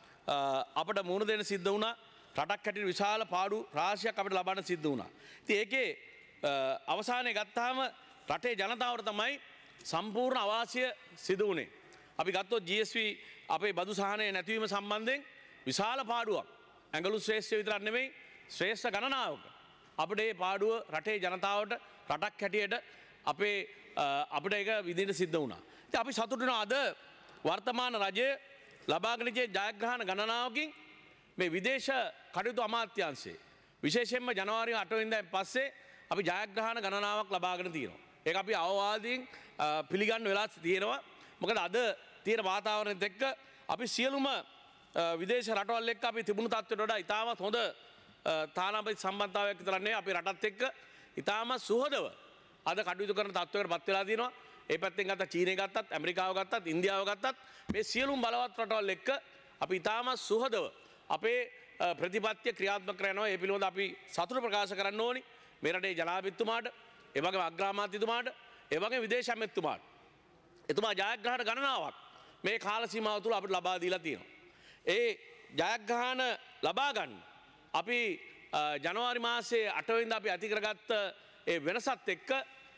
අපිට මුහුණ දෙන්න සිද්ධ වුණා. රටක් හැටියට විශාල පාඩු රාශියක් අපිට ලබන්න සිද්ධ වුණා. ඉතින් ඒකේ අවසානයේ ගත්තාම රටේ ජනතාවට තමයි සම්පූර්ණ අවාසිය සිදු වුණේ. අපි ගත්තොත් ජී එස් වී අපේ බදු සහනය නැතිවීම සම්බන්ධයෙන් විශාල පාඩුවක්. ඇඟලු ශ්‍රේෂ්ඨ විතරක් නෙමෙයි ශ්‍රේෂ්ඨ ගණනාවක අපිට මේ පාඩුව රටේ ජනතාවට රටක් හැටියට අපේ අපිට ඒක විඳින්න සිද්ධ වුණා. ඉතින් අපි සතුටු වෙනවා අද වර්තමාන රජය ලබාගෙන තියෙන ජයග්‍රහණ ගණනාවකින් මේ විදේශ කටයුතු අමාත්‍යාංශයේ විශේෂයෙන්ම ජනවාරි අට වෙනිදාන් පස්සේ අපි ජයග්‍රහණ ගණනාවක් ලබාගෙන තියෙනවා. ඒක අපි අවවාදයෙන් පිළිගන්න වෙලා තියෙනවා. මොකද අද තියෙන වාතාවරණයත් එක්ක අපි සියලුම විදේශ රටවල් එක්ක අපි තිබුණු තත්ත්වයට වඩා ඉතාමත් හොඳ තානාපති සම්බන්ධතාවයක් විතරක් නෙවෙයි අපේ රටත් එක්ක ඉතාමත් සුහදව අද කටයුතු කරන තත්ත්වයකට පත් වෙලා තියෙනවා. ඒ පැත්තෙන් ගත්ත චීනය ගත්තත් ඇමරිකාව ගත්තත් ඉන්දියාව ගත්තත් මේ සියලුම බලවත් රටවල් එක්ක අපි ඉතාමත් සුහදව අපේ ප්‍රතිපත්තිය ක්‍රියාත්මක කරනවා. ඒ පිළිබඳව අපි සතුට ප්‍රකාශ කරන්න ඕනි. මේ රටේ ජනාධිපතිතුමාට, ඒ වගේම අග්‍රාමාත්‍යතුමාට, ඒ වගේම විදේශ ඇමතිතුමාට එතුමා ජයග්‍රහණ ගණනාවක් මේ කාල සීමාව තුළ අපිට ලබා දීලා තියෙනවා. ඒ ජයග්‍රහණ ලබා ගන්න අපි ජනවාරි මාසයේ අට වෙනිදා අපි ඇති කරගත්ත ඒ වෙනසත් එක්ක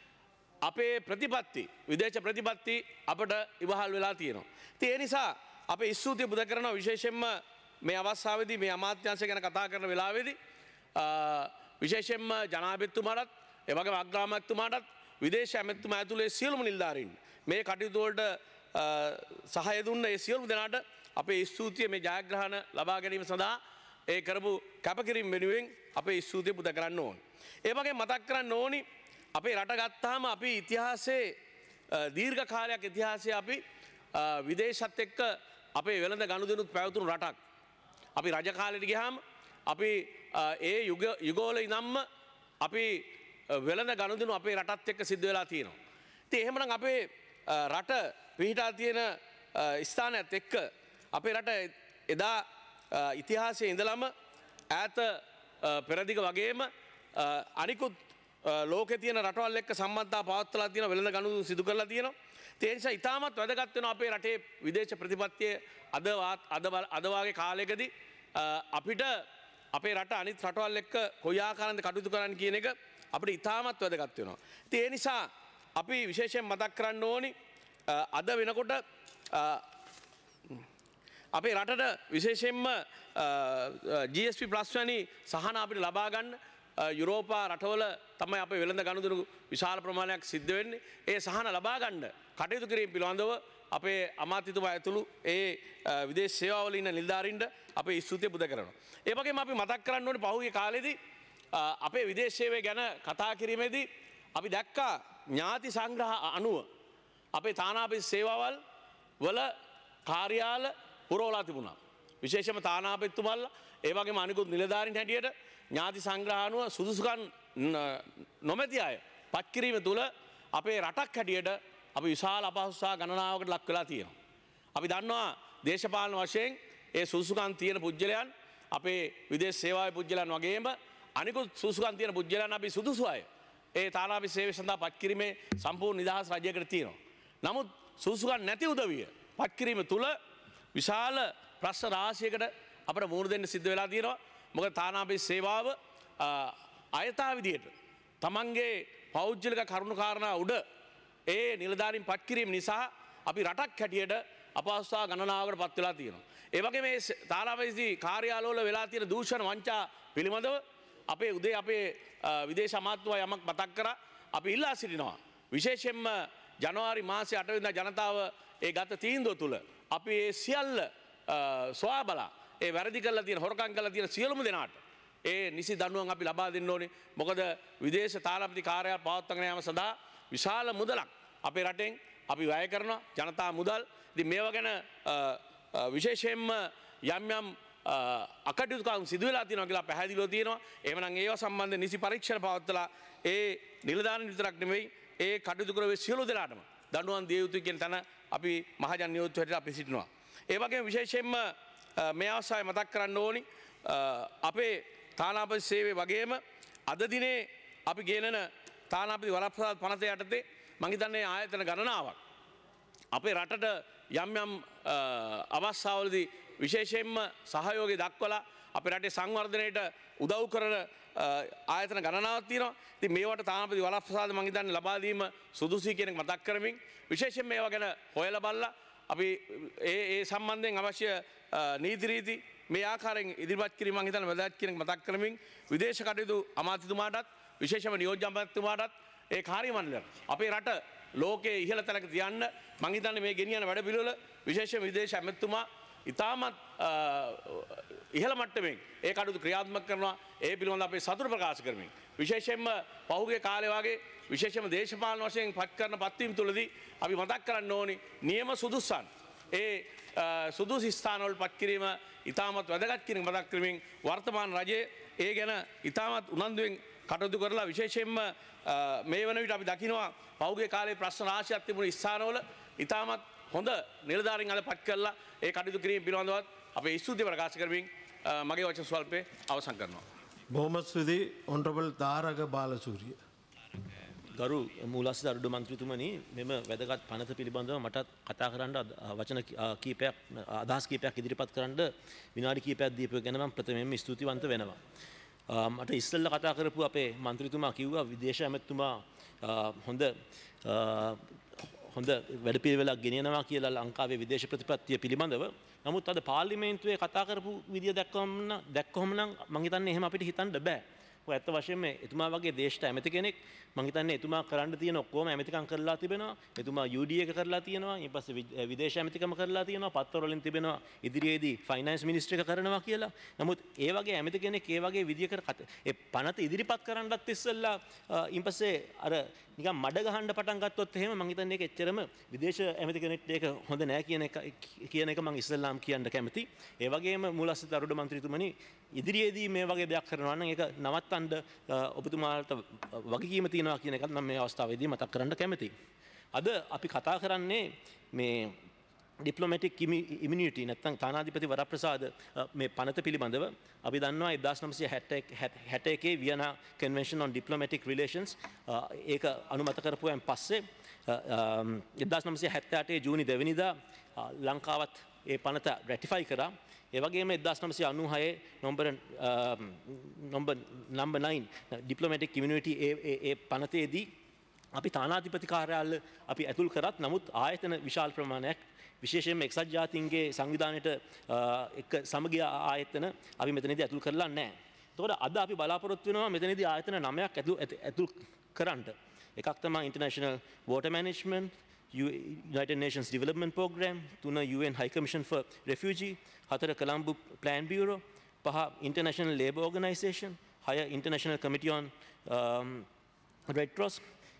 අපේ ප්‍රතිපත්ති විදේශ ප්‍රතිපත්ති අපට ඉවහල් වෙලා තියෙනවා. ඉතින් ඒ නිසා අපේ ස්තුතිය පුද කරනවා විශේෂයෙන්ම මේ අවස්ථාවේදී මේ අමාත්‍යාංශය ගැන කතා කරන වෙලාවේදී විශේෂයෙන්ම ජනාධිපතිතුමාටත් ඒ වගේම අග්‍රාමාත්‍යතුමාටත් විදේශ ඇමතිතුමා ඇතුළේ සියලුම නිලධාරීන් මේ කටයුතු වලට සහාය දුන්න ඒ සියලු දෙනාට අපේ ස්තුතිය මේ ජයග්‍රහණ ලබා ගැනීම සඳහා ඒ කරපු කැපකිරීම වෙනුවෙන් අපේ ස්තුතිය පුද කරන්න ඕන. ඒ වගේ මතක් කරන්න ඕනි අපේ රට ගත්තාම අපි ඉතිහාසයේ දීර්ඝ කාලයක් ඉතිහාසයේ අපි විදේශත් එක්ක අපේ වෙළඳ ගනුදෙනුත් පැවතුණු රටක්. අපි රජ කාලෙට ගියාම අපි ඒ යුග යුගවල ඉඳන්ම අපි වෙළඳ ගනුදෙනු අපේ රටත් එක්ක සිද්ධ වෙලා තියෙනවා. ඉතින් එහෙමනම් අපේ රට පිහිටා තියෙන ස්ථානයත් එක්ක අපේ රට එදා ඉතිහාසයේ ඉඳලම ඈත පෙරදිග වගේම අනිකුත් ලෝකේ තියෙන රටවල් එක්ක සම්බන්ධතා පවත්වලා තියෙන වෙළඳ ගනුදෙනු සිදු කරලා තියෙනවා. ඒ නිසා ඉතාමත් වැදගත් වෙනවා අපේ රටේ විදේශ ප්‍රතිපත්තිය අද අද අද වාගේ කාලයකදී අපිට අපේ රට අනිත් රටවල් එක්ක කොයි ආකාරයෙන්ද කටයුතු කරන්න කියන එක අපිට ඉතාමත් වැදගත් වෙනවා. ඉතින් ඒ නිසා අපි විශේෂයෙන් මතක් කරන්න ඕනි අද වෙනකොට අපේ රටට විශේෂයෙන්ම ජී එස් පී ප්ලස් වැනි සහන අපිට ලබා ගන්න යුරෝපා රටවල තමයි අපේ වෙළඳ ගනුදෙනු විශාල ප්‍රමාණයක් සිද්ධ වෙන්නේ. ඒ සහන ලබා ගන්න කටයුතු කිරීම පිළිබඳව අපේ අමාත්‍යතුමා ඇතුළු ඒ විදේශ සේවාවල ඉන්න නිලධාරීන්ට අපේ ස්තුතිය පුද කරනවා. ඒ වගේම අපි මතක් කරන්න ඕනේ පහුගිය කාලෙදී අපේ විදේශ සේවය ගැන කතා කිරීමේදී අපි දැක්කා ඥාති සංග්‍රහ අනුව අපේ තානාපති සේවාවල් වල කාර්යාල පුරවලා තිබුණා. විශේෂයෙන්ම තානාපතිතුමාලා ඒ වගේම අනිකුත් නිලධාරීන් හැටියට ඥාති සංග්‍රහ අනුව සුදුසුකම් නොමැති අය පත් කිරීම තුළ අපේ රටක් හැටියට අපි විශාල අපහසුතා ගණනාවකට ලක් වෙලා තියෙනවා. අපි දන්නවා දේශපාලන වශයෙන් ඒ සුදුසුකම් තියෙන පුජ්‍යලයන් අපේ විදේශ සේවාවේ පුජ්‍යලයන් වගේම අනිකුත් සුදුසුකම් තියෙන පුජ්‍යලයන් අපි සුදුසු අය ඒ තානාපති සේවය සඳහා පත් කිරීමේ සම්පූර්ණ නිදහස් රජයකට තියෙනවා. නමුත් සුදුසුකම් නැති උදවිය පත් කිරීම තුළ විශාල ප්‍රශ්න රාශියකට අපිට මුහුණ දෙන්න සිද්ධ වෙලා තියෙනවා. මොකද තානාපති සේවාව අයථා විදියට තමන්ගේ පෞද්ගලික කරුණු කාරණා උඩ ඒ නිලධාරීන් පත් කිරීම නිසා අපි රටක් හැටියට අපහසුතා ගණනාවකට පත් වෙලා තියෙනවා. ඒ වගේ මේ තානාපති කාර්යාලවල වෙලා තියෙන දූෂණ වංචා පිළිබඳව අපේ උදේ අපේ විදේශ අමාත්‍යවරයා යමක් මතක් කරා. අපි ඉල්ලා සිටිනවා විශේෂයෙන්ම ජනවාරි මාසයේ අට වෙනිදා ජනතාව ඒ ගත තීන්දුව තුළ අපි ඒ සියල්ල සොයා බලා ඒ වැරදි කරලා තියෙන හොරකම් කරලා තියෙන සියලුම දෙනාට ඒ නිසි දඬුවම් අපි ලබා දෙන්න ඕනේ. මොකද විදේශ තානාපති කාර්යාලය පවත්වාගෙන යාම සඳහා විශාල මුදලක් අපේ රටෙන් අපි වැය කරනවා ජනතා මුදල්. ඉතින් මේවා ගැන විශේෂයෙන්ම යම් යම් අකටයුතුකම් සිදු වෙලා තියෙනවා කියලා පැහැදිලිව තියෙනවා. එහෙමනම් ඒවා සම්බන්ධ නිසි පරීක්ෂණ පවත්වලා ඒ නිලධාරීන් විතරක් නෙවෙයි ඒ කටයුතු කරන සියලු දෙනාටම දඬුවම් දිය යුතුයි කියන තැන අපි මහජන නියෝජිත හැටියට අපි සිටිනවා. ඒ වගේම විශේෂයෙන්ම මේ අවස්ථාවේ මතක් කරන්න ඕනි අපේ තානාපති සේවය වගේම අද දිනේ අපි ගෙනන තානාපති වරප්‍රසාද පනත යටතේ මම හිතන්නේ ආයතන ගණනාවක් අපේ රටට යම් යම් අවස්ථාවලදී විශේෂයෙන්ම සහයෝගය දක්වලා අපේ රටේ සංවර්ධනයට උදව් කරන ආයතන ගණනාවක් තියෙනවා. ඉතින් මේවට තානාපති වරප්‍රසාද මම හිතන්නේ ලබා දීම සුදුසුයි කියන එක මතක් කරමින් විශේෂයෙන් මේවා ගැන හොයලා බලලා අපි ඒ ඒ සම්බන්ධයෙන් අවශ්‍ය නීති රීති මේ ආකාරයෙන් ඉදිරිපත් කිරීම මම හිතන්නේ වැදගත් කියන එක මතක් කරමින් විදේශ කටයුතු අමාත්‍යතුමාටත් විශේෂම නියෝජ්‍ය අමාත්‍යතුමාටත් ඒ කාර්ය මණ්ඩලයට අපේ රට ලෝකයේ ඉහළ තැනක තියන්න මම හිතන්නේ මේ ගෙනියන වැඩ පිළිවෙල විශේෂයෙන් විදේශ ඇමතුමා ඉතාමත් ඉහළ මට්ටමින් ඒ කටයුතු ක්‍රියාත්මක කරනවා. ඒ පිළිබඳව අපේ සතුට ප්‍රකාශ කරමින් විශේෂයෙන්ම පහුගිය කාලේ වගේ විශේෂයෙන්ම දේශපාලන වශයෙන් පත් කරන පත්වීම් තුළදී අපි මතක් කරන්න ඕනි නියම සුදුස්සන් ඒ සුදුසු ස්ථානවල පත් කිරීම ඉතාමත් වැදගත් කියන මතක් කරමින් වර්තමාන රජයේ ඒ ගැන ඉතාමත් උනන්දුවෙන් කටයුතු කරලා විශේෂයෙන්ම මේ වන විට අපි දකිනවා පහුගිය කාලේ ප්‍රශ්න රාශියක් තිබුණු ස්ථානවල ඉතාමත් හොඳ නිලධාරීන් අද පත් කරලා ඒ කටයුතු කිරීම පිළිබඳවත් අපේ ස්තුතිය ප්‍රකාශ කරමින් මගේ වචන ස්වල්පේ අවසන් කරනවා. බොහොම ස්තුතියි ඔන්රබල් දාරග බාලසූරිය. ගරු මූලස්ස දරුඩු මන්ත්‍රීතුමනි මෙම වැදගත් පනත පිළිබඳව මට කතා කරන්න වචන කීපයක් අදහස් කීපයක් ඉදිරිපත් කරන්න විනාඩි කීපයක් දීපු ගැන මම ප්‍රථමයෙන්ම ස්තුතිවන්ත වෙනවා. මට ඉස්සෙල්ලා කතා කරපු අපේ මන්ත්‍රීතුමා කිව්වා විදේශ ඇමතුමා හොඳ හොඳ වැඩපිළිවෙලක් ගෙනියනවා කියලා ලංකාවේ විදේශ ප්‍රතිපත්තිය පිළිබඳව. නමුත් අද පාර්ලිමේන්තුවේ කතා කරපු විදිය දැක්කම දැක්කොම නම් මම හිතන්නේ එහෙම අපිට හිතන්න බෑ. ඔය ඇත්ත වශයෙන්ම එතුමා වගේ දේශට ඇමති කෙනෙක් මම හිතන්නේ එතුමා කරන්න තියෙන ඔක්කොම ඇමතිකම් කරලා තිබෙනවා. එතුමා යූ ඩී එක කරලා තියෙනවා. ඊට පස්සේ විදේශ ඇමතිකම කරලා තියෙනවා. පත්තර වලින් තිබෙනවා ඉදිරියේදී ෆයිනෑන්ස් මිනිස්ටර් එක කරනවා කියලා. නමුත් ඒ වගේ ඇමති කෙනෙක් ඒ වගේ විදියකට ඒ පනත ඉදිරිපත් කරන්නත් ඉස්සෙල්ලා ඊට පස්සේ අර නිකන් මඩ ගහන්න පටන් ගත්තොත් එහෙම මම හිතන්නේ ඒක එච්චරම විදේශ ඇමති කෙනෙක්ට ඒක හොඳ නෑ කියන එක කියන එක මම ඉස්සෙල්ලාම කියන්න කැමතියි. ඒ වගේම මූලස්ස දරුඩ මන්ත්‍රීතුමනි ඉදිරියේදී මේ වගේ දෙයක් කරනවා නම් ඒක නවත්තන්න ඔබතුමාට වගකීම තියෙනවා කියන එකත් මම මේ අවස්ථාවේදී මතක් කරන්න කැමතියි. අද අපි කතා කරන්නේ මේ ඩිප්ලොමැටික් ඉමියුනිටි නැත්නම් තානාධිපති වරප්‍රසාද මේ පනත පිළිබඳව අපි දන්නවා එක්දාස් නවසිය හැට එකේ Vienna convention on diplomatic relations ඒක අනුමත කරපුවෙන් පස්සේ එක්දාස් නවසිය හැත්තෑ අටේ ජූනි දෙවනිදා ලංකාවත් ඒ පනත රැටිෆයි කරා. ඒ වගේම එක්දාස් නවසිය අනූහයේ number number number nine diplomatic immunity ඒ පනතේදී අපි තානාධිපති කාර්යාලය අපි ඇතුල් කරත් නමුත් ආයතන විශාල ප්‍රමාණයක් විශේෂයෙන්ම එක්සත් ජාතීන්ගේ සංවිධානයට එක්ක සමගිය ආයතන අපි මෙතනදී ඇතුල් කරලා නැහැ. එතකොට අද අපි බලාපොරොත්තු වෙනවා මෙතනදී ආයතන නවයක් ඇතුල් ඇතුල් කරන්න. එකක් තමයි International Water Management, United Nations Development Program, තුන U N High Commission for Refugee, හතර Colombo Plan Bureau, පහ International Labour Organization, හය International Committee on um, Red Cross,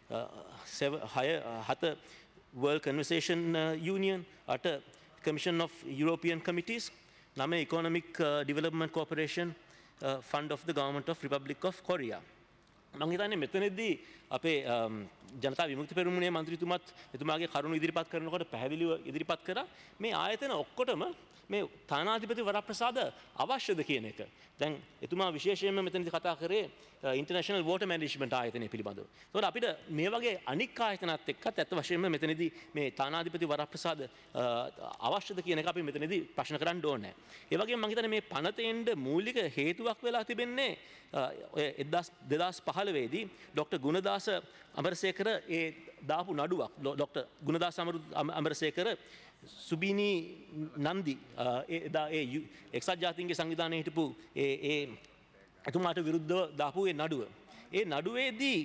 හය හත World Conservation uh, Union, අට Commission of European Committees, නවය Economic uh, Development Corporation uh, Fund of the Government of Republic of Korea. මම හිතන්නේ මෙතනදී අපේ ජනතා විමුක්ති පෙරමුණේ මන්ත්‍රීතුමත් එතුමාගේ කරුණු ඉදිරිපත් කරනකොට පැහැදිලිව ඉදිරිපත් කරා මේ ආයතන ඔක්කොටම මේ තානාධිපති වරප්‍රසාද අවශ්‍යද කියන එක. දැන් එතුමා විශේෂයෙන්ම මෙතනදී කතා කරේ ඉන්ටර්නැෂනල් වෝටර් මැනේජ්මන්ට් ආයතනය පිළිබඳව. ඒතකොට අපිට මේ වගේ අනික් ආයතනත් එක්කත් ඇත්ත වශයෙන්ම මෙතනදී මේ තානාධිපති වරප්‍රසාද අවශ්‍යද කියන එක අපි මෙතනදී ප්‍රශ්න කරන්න ඕනේ. ඒ වගේම මම හිතන්නේ මේ පනතෙන්ද මූලික හේතුවක් වෙලා තිබෙන්නේ ඔය දෙදාස් පහ පහළවේදී ඩොක්ටර් ගුණදාස අමරසේකර ඒ දාපු නඩුවක් ඩොක්ටර් ගුණදාස අමරසේකර සුබිනී නන්දි එදා ඒ එක්සත් ජාතීන්ගේ සංවිධානයේ හිටපු ඒ ඒ එතුමාට විරුද්ධව දාපු ඒ නඩුව. ඒ නඩුවේදී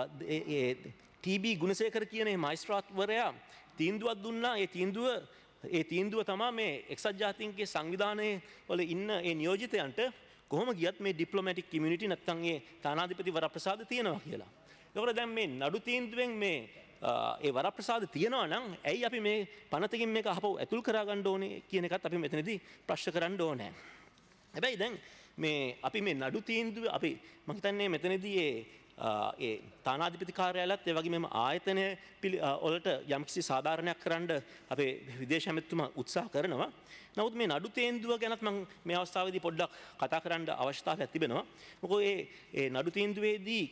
ටී.බී. ගුණසේකර කියන මේ මයිස්ත්‍රාත්වරයා තීන්දුවක් දුන්නා. ඒ තීන්දුව ඒ තීන්දුව තමයි මේ එක්සත් ජාතීන්ගේ සංවිධානයේ වල ඉන්න ඒ නියෝජිතයන්ට කොහොම ගියත් මේ ඩිප්ලොමැටික් කමියුනිටි නැත්නම් ඒ තානාධිපති වරප්‍රසාද තියෙනවා කියලා. ඒකෝර දැන් මේ නඩු තීන්දුවෙන් මේ ඒ වරප්‍රසාද තියෙනවා නම් ඇයි අපි මේ පනතකින් මේක අහපව ඇතුල් කරගන්න ඕනේ කියන එකත් අපි මෙතනදී ප්‍රශ්න කරන්න ඕනේ. හැබැයි දැන් මේ අපි මේ නඩු තීන්දුව අපි මම හිතන්නේ මෙතනදී ඒ ඒ තානාධිපති කාර්යාලයත් ඒ වගේම ආයතනය වලට යම්කිසි සාධාරණයක් කරන්න අපේ විදේශ ඇමතිතුමා උත්සාහ කරනවා. නමුත් මේ නඩු තීන්දුව ගැනත් මම මේ අවස්ථාවේදී පොඩ්ඩක් කතා කරන්න අවශ්‍යතාවයක් තිබෙනවා. මොකද ඒ ඒ නඩු තීන්දුවේදී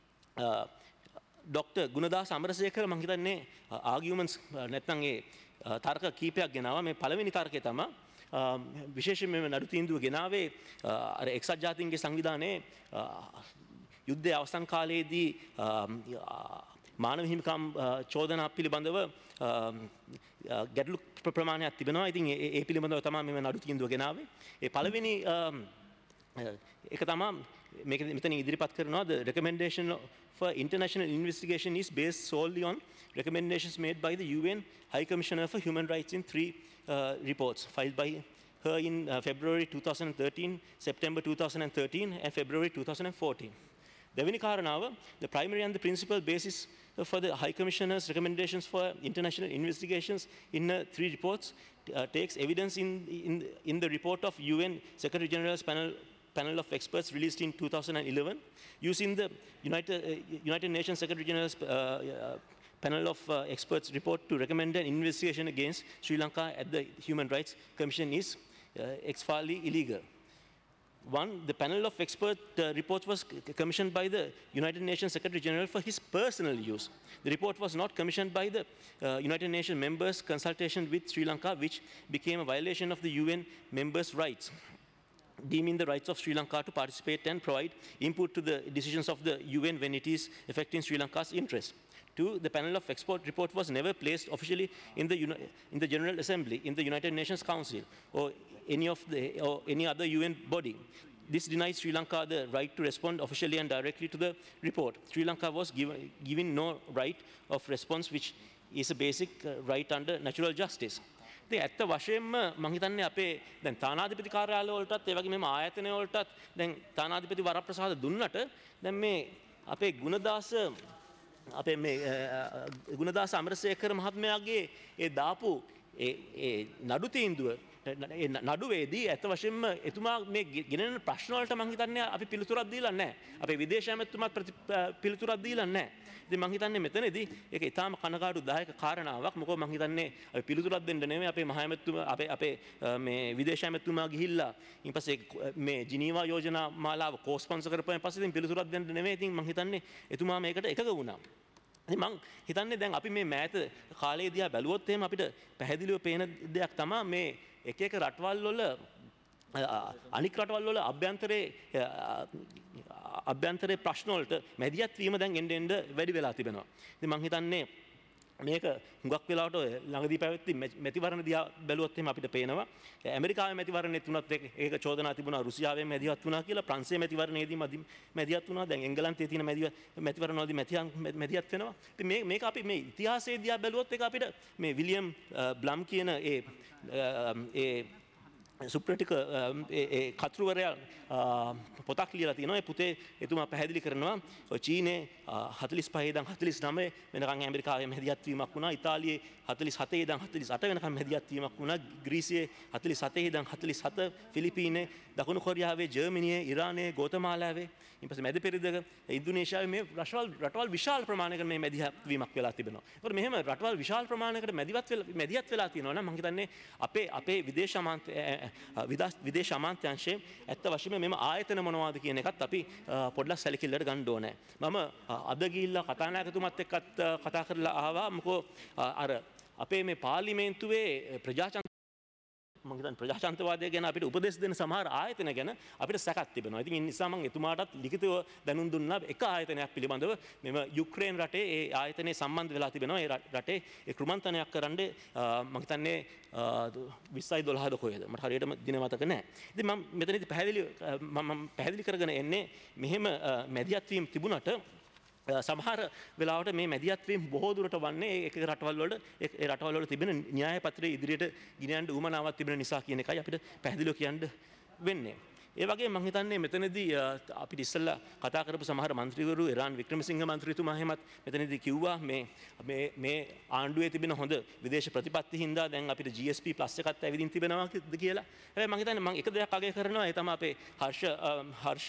ඩොක්ටර් ගුණදාස අමරසේකර මම හිතන්නේ ආගියුමන්ට්ස් නැත්නම් ඒ තර්ක කීපයක් ගෙනාවා. මේ පළවෙනි තර්කය තමයි විශේෂයෙන් මේ නඩු තීන්දුව ගෙනාවේ අර එක්සත් ජාතීන්ගේ සංවිධානයේ යුද්ධයේ අවසන් කාලයේදී මානව හිමිකම් චෝදනා පිළිබඳව ගැටලු ප්‍රමාණයක් තිබෙනවා. ඉතින් ඒ පිළිබඳව තමයි මේ නඩු තීන්දුව ගෙනාවේ. ඒ පළවෙනි ඒක තමයි මේක මෙතන ඉදිරිපත් කරනවා. The recommendation for international investigation is based solely on recommendations made by the U N High Commissioner for Human Rights in three uh, reports filed by her in uh, February two thousand thirteen, September two thousand thirteen and February two thousand fourteen. දෙවෙනි කාරණාව, the primary and the principal basis for the High Commissioner's recommendations for international investigations in uh, three reports uh, takes evidence in, in, in the report of U N Secretary General's panel panel of experts released in two thousand eleven, using the United, uh, United Nations Secretary General's uh, uh, panel of uh, experts report to recommend an investigation against Sri Lanka at the Human Rights Commission is uh, ex-fali illegal. One, the panel of expert uh, reports was commissioned by the United Nations Secretary General for his personal use. The report was not commissioned by the uh, United Nations members' consultation with Sri Lanka, which became a violation of the U N members' rights, deeming the rights of Sri Lanka to participate and provide input to the decisions of the U N when it is affecting Sri Lanka's interests. Two, the panel of expert report was never placed officially in the, in the General Assembly, in the United Nations Council, or any of the or any other U N body. This denies Sri Lanka the right to respond officially and directly to the report. Sri Lanka was given, given no right of response, which is a basic uh, right under natural justice. ඉතින් ඇත්ත වශයෙන්ම මම හිතන්නේ අපේ දැන් තානාධිපති කාර්යාලය වලටත් ඒ වගේම ආයතන වලටත් දැන් තානාධිපති වරප්‍රසාද දුන්නට දැන් මේ අපේ ගුණදාස අපේ මේ ගුණදාස අමරසේකර මහත්මයාගේ ඒ දාපු ඒ ඒ නඩු තීන්දුව නඩුවේදී ඇත්ත වශයෙන්ම එතුමා මේ ගෙනෙන ප්‍රශ්න වලට මම හිතන්නේ අපි පිළිතුරක් දීලා නැහැ. අපේ විදේශ ඇමතුමාත් පිළිතුරක් දීලා නැහැ. ඉතින් මම හිතන්නේ මෙතනදී ඒක ඊටාම කනගාටුදායක කාරණාවක්. මොකද මම හිතන්නේ අපි පිළිතුරක් දෙන්න නෙමෙයි අපේ මහ ඇමතුමා අපේ අපේ මේ විදේශ ඇමතුමා ගිහිල්ලා ඊපස්සේ මේ ජිනීවා යෝජනා මාලාව කෝස්පොන්සර් කරපුවාන් පස්සේ ඉතින් පිළිතුරක් දෙන්න නෙමෙයි. ඉතින් මම හිතන්නේ එතුමා මේකට එකග වුණා. ඉතින් මම හිතන්නේ දැන් අපි මේ මෑත කාලේ දිහා බැලුවොත් එහෙම අපිට පැහැදිලිව පේන දෙයක් තමයි මේ එක එක රටවල් වල අනික් රටවල් වල අභ්‍යන්තරේ අභ්‍යන්තරේ ප්‍රශ්න වලට මැදිහත් වීම දැන් එන්න එන්න වැඩි වෙලා තිබෙනවා. ඉතින් මම හිතන්නේ මේක හුඟක් වෙලාවට ළඟදී පැවති මැතිවරණ දිහා බැලුවොත් එහෙම අපිට පේනවා ඇමරිකාවේ මැතිවරණෙත් උනත් ඒක චෝදනා තිබුණා රුසියාවේ මැදිහත් වුණා කියලා ප්‍රංශයේ මැතිවරණයේදී මැදිහත් වුණා දැන් එංගලන්තයේ තියෙන මැතිවරණවලදී මැදිහත් වෙනවා. ඉතින් මේ මේක අපි මේ ඉතිහාසයේ දිහා බැලුවොත් ඒක අපිට මේ විලියම් බ්ලම් කියන ඒ ඒ සුප්‍රටික ඒ කතුරුවරයා පොතක් ලියලා තියෙනවා. ඒ පුතේ එතුමා පැහැදිලි කරනවා චීනේ හතළිස් පහ ඉඳන් හතළිස් නවය වෙනකන් ඇමරිකාවේ මැදිහත් වීමක් වුණා. ඉතාලියේ හතළිස් හත ඉඳන් හතළිස් අට වෙනකන් මැදිහත් වීමක් වුණා. ග්‍රීසියේ හතළිස් හත ඉඳන් හතළිස් හත, ෆිලිපීනේ, දකුණු කොරියාවේ, ජර්මනියේ, ඉරානයේ, ගෝතමාලාවේ, ඊපස්සේ මැද පෙරදිග ඉන්දුනීසියාවේ මේ රටවල් රටවල් විශාල ප්‍රමාණයකට මේ මැදිහත් වීමක් වෙලා තිබෙනවා. ඒකට මෙහෙම රටවල් විශාල ප්‍රමාණයකට මැදිහත් වෙලා මැදිහත් වෙලා තියෙනවා නම් මම හිතන්නේ අපේ අපේ විදේශ අමාත්‍ය විදේශ අමාත්‍යාංශයේ ඇත්ත වශයෙන්ම මෙම ආයතන මොනවාද කියන එකත් අපි පොඩ්ඩක් සැලකිල්ලට ගන්න ඕනේ. මම අද ගිහිල්ලා කතානායකතුමත් එක්කත් කතා කරලා ආවා. මොකෝ අර අපේ මේ පාර්ලිමේන්තුවේ ප්‍රජාතන්ත්‍ර මම හිතන්නේ ප්‍රජාතන්ත්‍රවාදය ගැන අපිට උපදෙස් දෙන සමහර ආයතන ගැන අපිට සැකක් තිබෙනවා. ඉතින් ඒ නිසා මම එතුමාටත් ලිඛිතව දැනුම් දුන්නා එක ආයතනයක් පිළිබඳව මෙම යුක්‍රේන රටේ ඒ ආයතනයේ සම්බන්ධ වෙලා තිබෙනවා. ඒ රටේ ඒ කෘමන්තනයක් කරන්න මම හිතන්නේ විස්සයි දොළහද කොහෙද මට හරියටම දින මතක නැහැ. ඉතින් මම මෙතනදී පැහැදිලි මම පැහැදිලි කරගෙන එන්නේ මෙහෙම මැදිහත් වීම තිබුණට සමහර වෙලාවට මේ මැදිහත් වීම බොහෝ දුරට වන්නේ ඒක රටවල් වල ඒ රටවල් වල තිබෙන න්‍යාය පත්‍රයේ ඉදිරියට ගෙනියන්න උවමනාවක් තිබෙන නිසා කියන එකයි අපිට පැහැදිලිව කියන්න වෙන්නේ. ඒ වගේ මම හිතන්නේ මෙතනදී අපිට ඉස්සෙල්ලා කතා කරපු සමහර മന്ത്രിවරු එරාන් වික්‍රමසිංහ മന്ത്രിතුමා එහෙමත් මෙතනදී කිව්වා මේ මේ මේ ආණ්ඩුවේ තිබෙන හොඳ විදේශ ප්‍රතිපත්ති හින්දා දැන් අපිට ජී එස් පී ප්ලස් එකත් ඇවිදින් තිබෙනවාද කියලා. හැබැයි මම හිතන්නේ මම එක දෙයක් අගය කරනවා ඒ තමයි අපේ හර්ෂ හර්ෂ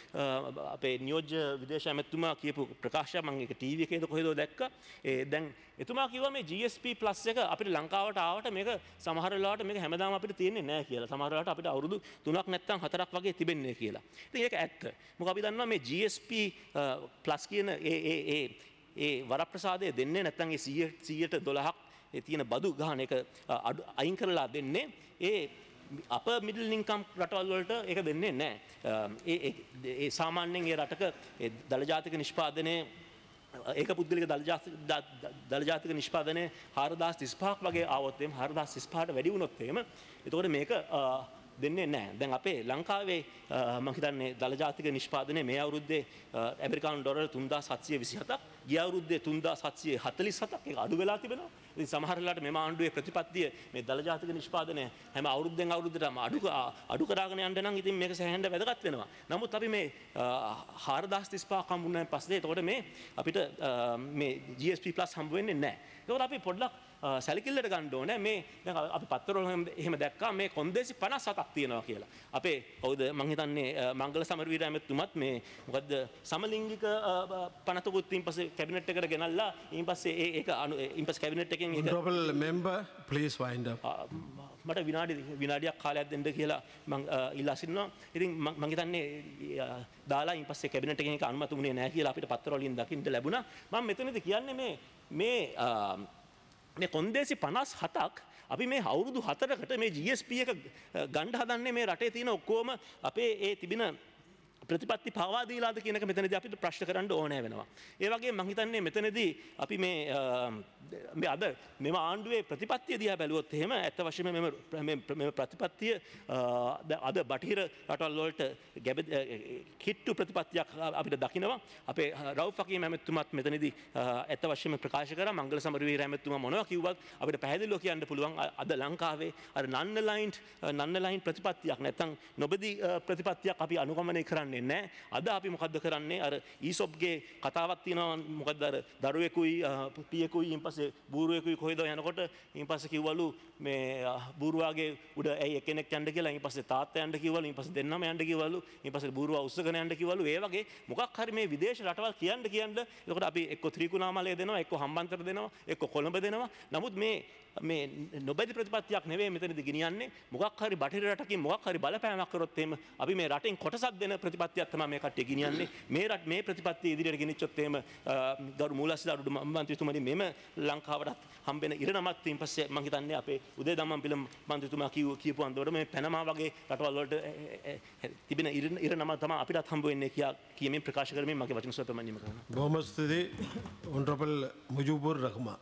අපේ නියෝජ්‍ය විදේශ ඇමතුමා කියපු ප්‍රකාශය මම ඒක ටීවී එකේද කොහෙද දැක්කා. ඒ දැන් එතුමා කිව්වා මේ ජී එස් පී ප්ලස් එක අපිට ලංකාවට ආවට මේක සමහර වෙලාවට මේක හැමදාම අපිට තියෙන්නේ නැහැ කියලා. සමහර වෙලාවට අපිට අවුරුදු තුනක් නැත්නම් හතරක් වගේ තිබෙන්නේ කියලා. ඉතින් ඒක ඇත්ත. මොකද අපි දන්නවා මේ ජී එස් පී ප්ලස් කියන ඒ ඒ ඒ ඒ වරප්‍රසාදය දෙන්නේ නැත්නම් ඒ සීයට දොළහක් ඒ තියෙන බදු ගහන එක අයින් කරලා දෙන්නේ ඒ අප මිඩල් ඉන්කම් රටවල් වලට ඒක දෙන්නේ නැහැ. ඒ ඒ සාමාන්‍යයෙන් ඒ රටක ඒ දල ජාතික නිෂ්පාදනයේ ඒක පුද්ගලික දල ජාතික නිෂ්පාදනයේ හාරදාස් තිස්පහක් වගේ ආවොත් එහෙම හාරදාස් තිස්පහට වැඩි වුණොත් එහෙම එතකොට මේක දෙන්නේ නැහැ. දැන් අපේ ලංකාවේ මම හිතන්නේ දල ජාතික නිෂ්පාදනයේ මේ අවුරුද්දේ ඇමරිකානු ඩොලර් තුන්දාස් හත්සිය විසිහතක් ගිය අවුරුද්දේ තුන්දාස් හත්සිය හතළිස් හතක් ඒක අඩු වෙලා තිබෙනවා. ඉතින් සමහර වෙලාවට මෙම ආණ්ඩුවේ ප්‍රතිපත්තිය මේ දල ජාතික නිෂ්පාදනය හැම අවුරුද්දෙන් අවුරුද්දටම අඩු අඩු කරාගෙන යන්න නම් ඉතින් මේක සෑහෙන්න වැදගත් වෙනවා. නමුත් අපි මේ හාරදාස් තිස්පහක් හම්බුනාන් පස්සේ එතකොට මේ අපිට මේ ජී එස් පී ප්ලස් හම්බ වෙන්නේ නැහැ. ඒකට අපි පොඩ්ඩක් සැලකිල්ලට ගන්න ඕනේ මේ දැන් අපි පත්තරවල එහෙම දැක්කා මේ කොන්දේසි පනස් හතක් තියෙනවා කියලා. අපේ කවුද මං හිතන්නේ මංගල සමරවීර ඇමතුමත් මේ මොකද්ද සමලිංගික පනතකුත් ඊන් පස්සේ කැබිනට් එකට ගෙනල්ලා ඊන් පස්සේ ඒක ඊන් පස්සේ කැබිනට් එකෙන් ඒක Honorable member please wind up. මට විනාඩි විනාඩියක් කාලයක් දෙන්න කියලා මං ඉල්ලා සිටිනවා. ඉතින් මං හිතන්නේ දාලා ඊන් පස්සේ කැබිනට් එකෙන් ඒක අනුමත වුණේ නැහැ කියලා අපිට පත්තරවලින් දකින්න ලැබුණා. මම මෙතනදී කියන්නේ මේ මේ මේ කොන්දේසි පනස් හතක් අපි මේ අවුරුදු හතරකට මේ ජී එස් පී එක ගණ්ඩ හදන්නේ මේ රටේ තියෙන ඔක්කොම අපේ ඒ තිබෙන ප්‍රතිපත්ති පවා දීලාද කියන එක මෙතනදී අපිට ප්‍රශ්න කරන්න ඕනේ වෙනවා. ඒ වගේම මම හිතන්නේ මෙතනදී අපි මේ මේ අද මෙම ආණ්ඩුවේ ප්‍රතිපත්තිය දිහා බැලුවොත් එහෙම ඇත්ත වශයෙන්ම මෙම මේ ප්‍රතිපත්තිය අද බටහිර රටවල් වලට කිට්ටු ප්‍රතිපත්තියක් අපිට දකිනවා. අපේ රවුෆ් හකීම් ඇමතුමාත් මෙතනදී ඇත්ත වශයෙන්ම ප්‍රකාශ කරා මංගල සමරවීර ඇමතුමා මොනවා කිව්වත් අපිට පැහැදිලිව කියන්න පුළුවන් අද ලංකාවේ අර නන්න ලයින් නන්න ලයින් ප්‍රතිපත්තියක් නැත්නම් නොබෙදී ප්‍රතිපත්තියක් අපි අනුගමනය කරන්නේ නැහැ. අද අපි මොකද්ද කරන්නේ අර ඊසොප්ගේ කතාවක් තියෙනවා මොකද්ද අර දරුවෙකුයි පියෙකුයි ඊන් පස්සේ බූරුවෙකුයි කොහෙද යනකොට ඊන් පස්සේ කිව්වලු මේ බූරුවාගේ උඩ ඇයි එක්කෙනෙක් යන්න කියලා ඊන් පස්සේ තාත්තා යන්න කිව්වලු ඊන් පස්සේ දෙන්නම යන්න කිව්වලු ඊන් පස්සේ බූරුවා උස්සගෙන යන්න කිව්වලු ඒ වගේ මොකක් හරි මේ විදේශ රටවල් කියන්න කියන්න එතකොට අපි එක්ක ත්‍රිකුණාමලය දෙනවා එක්ක හම්බන්තොට දෙනවා එක්ක කොළඹ දෙනවා. නමුත් මේ මේ නොබැදි ප්‍රතිපත්තියක් නෙවෙයි මෙතනදී ගෙනියන්නේ. මොකක් හරි බටහිර රටකින් මොකක් හරි බලපෑමක් කරොත් එහෙම අපි මේ රටෙන් කොටසක් දෙන ප්‍රතිපත්තියක් තමයි මේ කට්ටිය ගෙනියන්නේ. මේ රට මේ ප්‍රතිපත්තිය ඉදිරියට ගෙනිච්චොත් එහෙම ගරු මූලස්ථාන මන්ත්‍රීතුමනි මෙම ලංකාවටත් හම්බෙන ඉරණමත් ඊන් පස්සේ මම හිතන්නේ අපේ උදේ දම්මන්පිල මන්ත්‍රීතුමා කියව කියපු අන්දමට මේ පැනමා වගේ රටවල් වලට තිබෙන ඉරණම තමයි අපිටත් හම්බ වෙන්නේ කියා කියමින් ප්‍රකාශ කරමින් මගේ වචන ස්වල්ප මන්නිම කරනවා. බොහොම ස්තුතියි Honorable මුජිබුර් රහ්මාන්.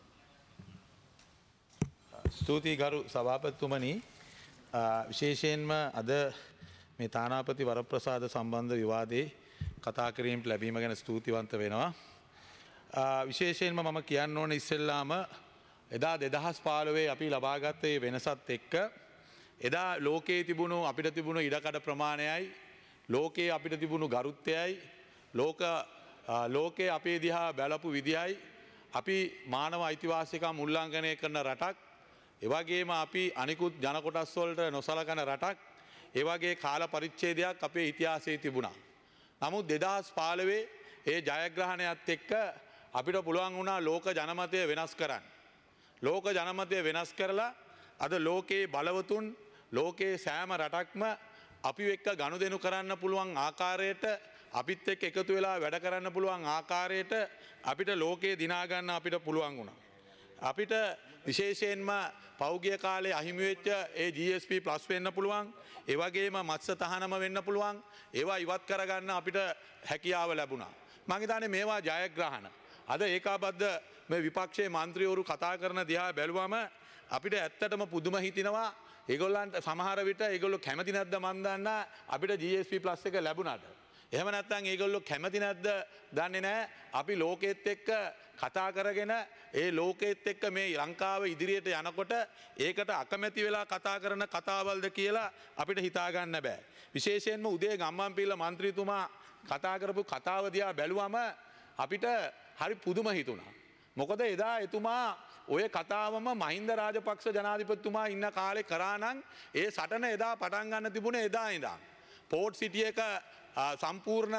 ස්තුතියි ගරු සභාපතිතුමනි. විශේෂයෙන්ම අද මේ තානාපති වරප්‍රසාද සම්බන්ධ විවාදයේ කතා කිරීමට ලැබීම ගැන ස්තුතිවන්ත වෙනවා. විශේෂයෙන්ම මම කියන්න ඕන ඉස්සෙල්ලාම එදා දෙදහස් පහළොවේ අපි ලබාගත් ඒ වෙනසත් එක්ක එදා ලෝකයේ තිබුණු අපිට තිබුණු ඉඩකඩ ප්‍රමාණයයි ලෝකයේ අපිට තිබුණු ගරුත්වයයි ලෝක ලෝකයේ අපේ දිහා බැලපු විදියයි අපි මානව අයිතිවාසිකම් උල්ලංඝනය කරන රටක් එවැගේම අපි අනිකුත් ජන කොටස් වලට නොසලකන රටක් ඒ වගේ කාල පරිච්ඡේදයක් අපේ ඉතිහාසයේ තිබුණා. නමුත් දෙදහස් පහළොවේ ඒ ජයග්‍රහණයත් එක්ක අපිට පුළුවන් වුණා ලෝක ජනමතය වෙනස් කරන්න. ලෝක ජනමතය වෙනස් කරලා අද ලෝකයේ බලවතුන් ලෝකයේ සෑම රටක්ම අපි එක්ක ගනුදෙනු කරන්න පුළුවන් ආකාරයට අපිත් එක්ක එකතු වෙලා වැඩ කරන්න පුළුවන් ආකාරයට අපිට ලෝකයේ දිනා ගන්න අපිට පුළුවන් වුණා. අපිට විශේෂයෙන්ම පෞගිය කාලේ අහිමිවෙච්ච ඒ ජී එස් පී ප්ලස් වෙන්න පුළුවන්. ඒ වගේම මත්ස්‍ය තහනම වෙන්න පුළුවන්. ඒවා ඉවත් කරගන්න අපිට හැකියාව ලැබුණා. මම හිතන්නේ මේවා ජයග්‍රහණ. අද ඒකාබද්ධ මේ විපක්ෂයේ මන්ත්‍රීවරු කතා කරන දිහා බැලුවම අපිට ඇත්තටම පුදුම හිතිනවා. ඒගොල්ලන්ට සමහර විට ඒගොල්ලෝ කැමති නැද්ද මන් දන්න අපිට ජී එස් පී ප්ලස් එක ලැබුණාට. එහෙම නැත්නම් ඒගොල්ලෝ කැමති නැද්ද දන්නේ නැහැ. අපි ලෝකෙත් එක්ක කතා කරගෙන ඒ ලෝකෙත් එක්ක මේ ලංකාව ඉදිරියට යනකොට ඒකට අකමැති වෙලා කතා කරන කතාවල්ද කියලා අපිට හිතා ගන්න බෑ. විශේෂයෙන්ම උදේ ගම්මන්පිල්ල මන්ත්‍රීතුමා කතා කරපු කතාව දිහා බැලුවම අපිට හරි පුදුම හිතුණා. මොකද එදා එතුමා ඔය කතාවම මහින්ද රාජපක්ෂ ජනාධිපතිතුමා ඉන්න කාලේ කරා නම් ඒ සටන එදා පටන් ගන්න තිබුණේ එදා ඉඳන්. පෝර්ට් සිටි එක සම්පූර්ණ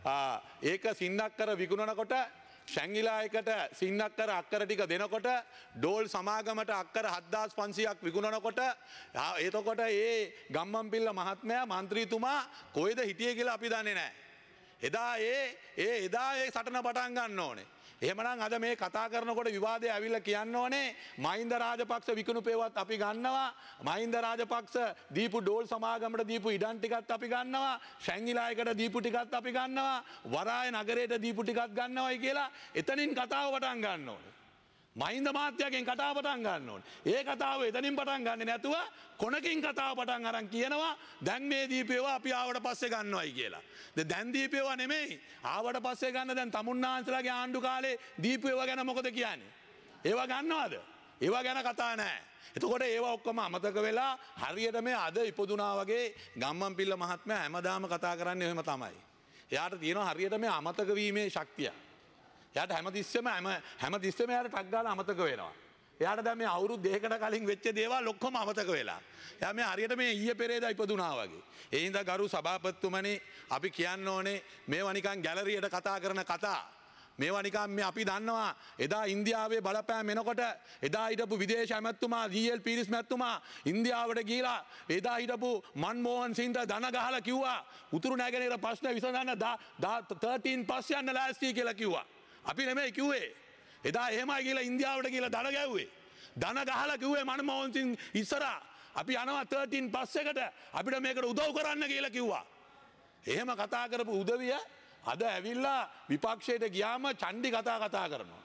ඒක සින්නක් කර විකුණනකොට ශැංගිලායකට සින්නක් කර අක්කර ටික දෙනකොට ඩෝල් සමාගමට අක්කර හත්දාස් පන්සියක් විකුණනකොට එතකොට ඒ ගම්මන්පිල්ල මහත්මයා මන්ත්‍රීතුමා කොයිද හිටියේ කියලා අපි දන්නේ නැහැ. එදා ඒ ඒ එදා ඒ සටන පටන් ගන්න ඕනේ. එහෙමනම් අද මේ කතා කරනකොට විවාදය ඇවිල්ලා කියන්න ඕනේ මහින්ද රාජපක්ෂ විකුණුපේවත් අපි ගන්නවා. මහින්ද රාජපක්ෂ දීපු ඩෝල් සමාගමට දීපු ඉඩම් ටිකත් අපි ගන්නවා. ශැංගිලායකට දීපු ටිකත් අපි ගන්නවා. වරාය නගරයට දීපු ටිකත් ගන්නවයි කියලා එතනින් කතාව පටන් ගන්න ඕනේ. මහින්ද මහත්තයාගෙන් කතාව පටන් ගන්න ඕනේ. ඒ කතාව එතනින් පටන් ගන්නේ නැතුව කොනකින් කතාව පටන් අරන් කියනවා දැන් මේ දීපේවා අපි ආවට පස්සේ ගන්නවයි කියලා. දැන් දීපේවා නෙමෙයි. ආවට පස්සේ ගන්න දැන් තමුන්නාන්සලාගේ ආණ්ඩු කාලේ දීපේවා ගැන මොකද කියන්නේ? ඒවා ගන්නවද? ඒවා ගැන කතා නැහැ. එතකොට ඒවා ඔක්කොම අමතක වෙලා හරියට මේ අද ඉපදුනා වගේ ගම්මන්පිල්ල මහත්මයා හැමදාම කතා කරන්නේ එහෙම තමයි. එයාට තියෙනවා හරියට මේ අමතක වීමේ ශක්තිය. එයාට හැමතිස්සෙම හැම හැමතිස්සෙම එයාට ටක් ගාලා අමතක වෙනවා. එයාට දැන් මේ අවුරුදු දෙකකට කලින් වෙච්ච දේවල් ඔක්කොම අමතක වෙලා. එයා මේ හරියට මේ ඊයේ පෙරේදා ඉපදුනා වගේ. ඒ හින්දා ගරු සභාපතිතුමනි අපි කියන්න ඕනේ මේවා නිකන් ගැලරියට කතා කරන කතා. මේවා නිකන් මේ අපි දන්නවා එදා ඉන්දියාවේ බලපෑම එනකොට එදා හිටපු විදේශ ඇමතුමා ජී එල් පීරිස් මැතිතුමා ඉන්දියාවට ගිහිලා එදා හිටපු මන්මෝහන් සිංට දන ගහලා කිව්වා උතුරු නැගෙනහිර ප්‍රශ්න විසඳන්න තර්ටීන් පස් යන්න ලෑස්ති කියලා කිව්වා. අපි නෙමෙයි කිව්වේ. එදා එහෙමයි කියලා ඉන්දියාවට කියලා දන ගැව්වේ. දන ගහලා කිව්වේ මනමෝහන් සිං ඉස්සරහා අපි යනවා තර්ටීන් පස් එකට අපිට මේකට උදව් කරන්න කියලා කිව්වා. එහෙම කතා කරපු උදවිය අද ඇවිල්ලා විපක්ෂයට ගියාම චණ්ඩි කතා කතා කරනවා.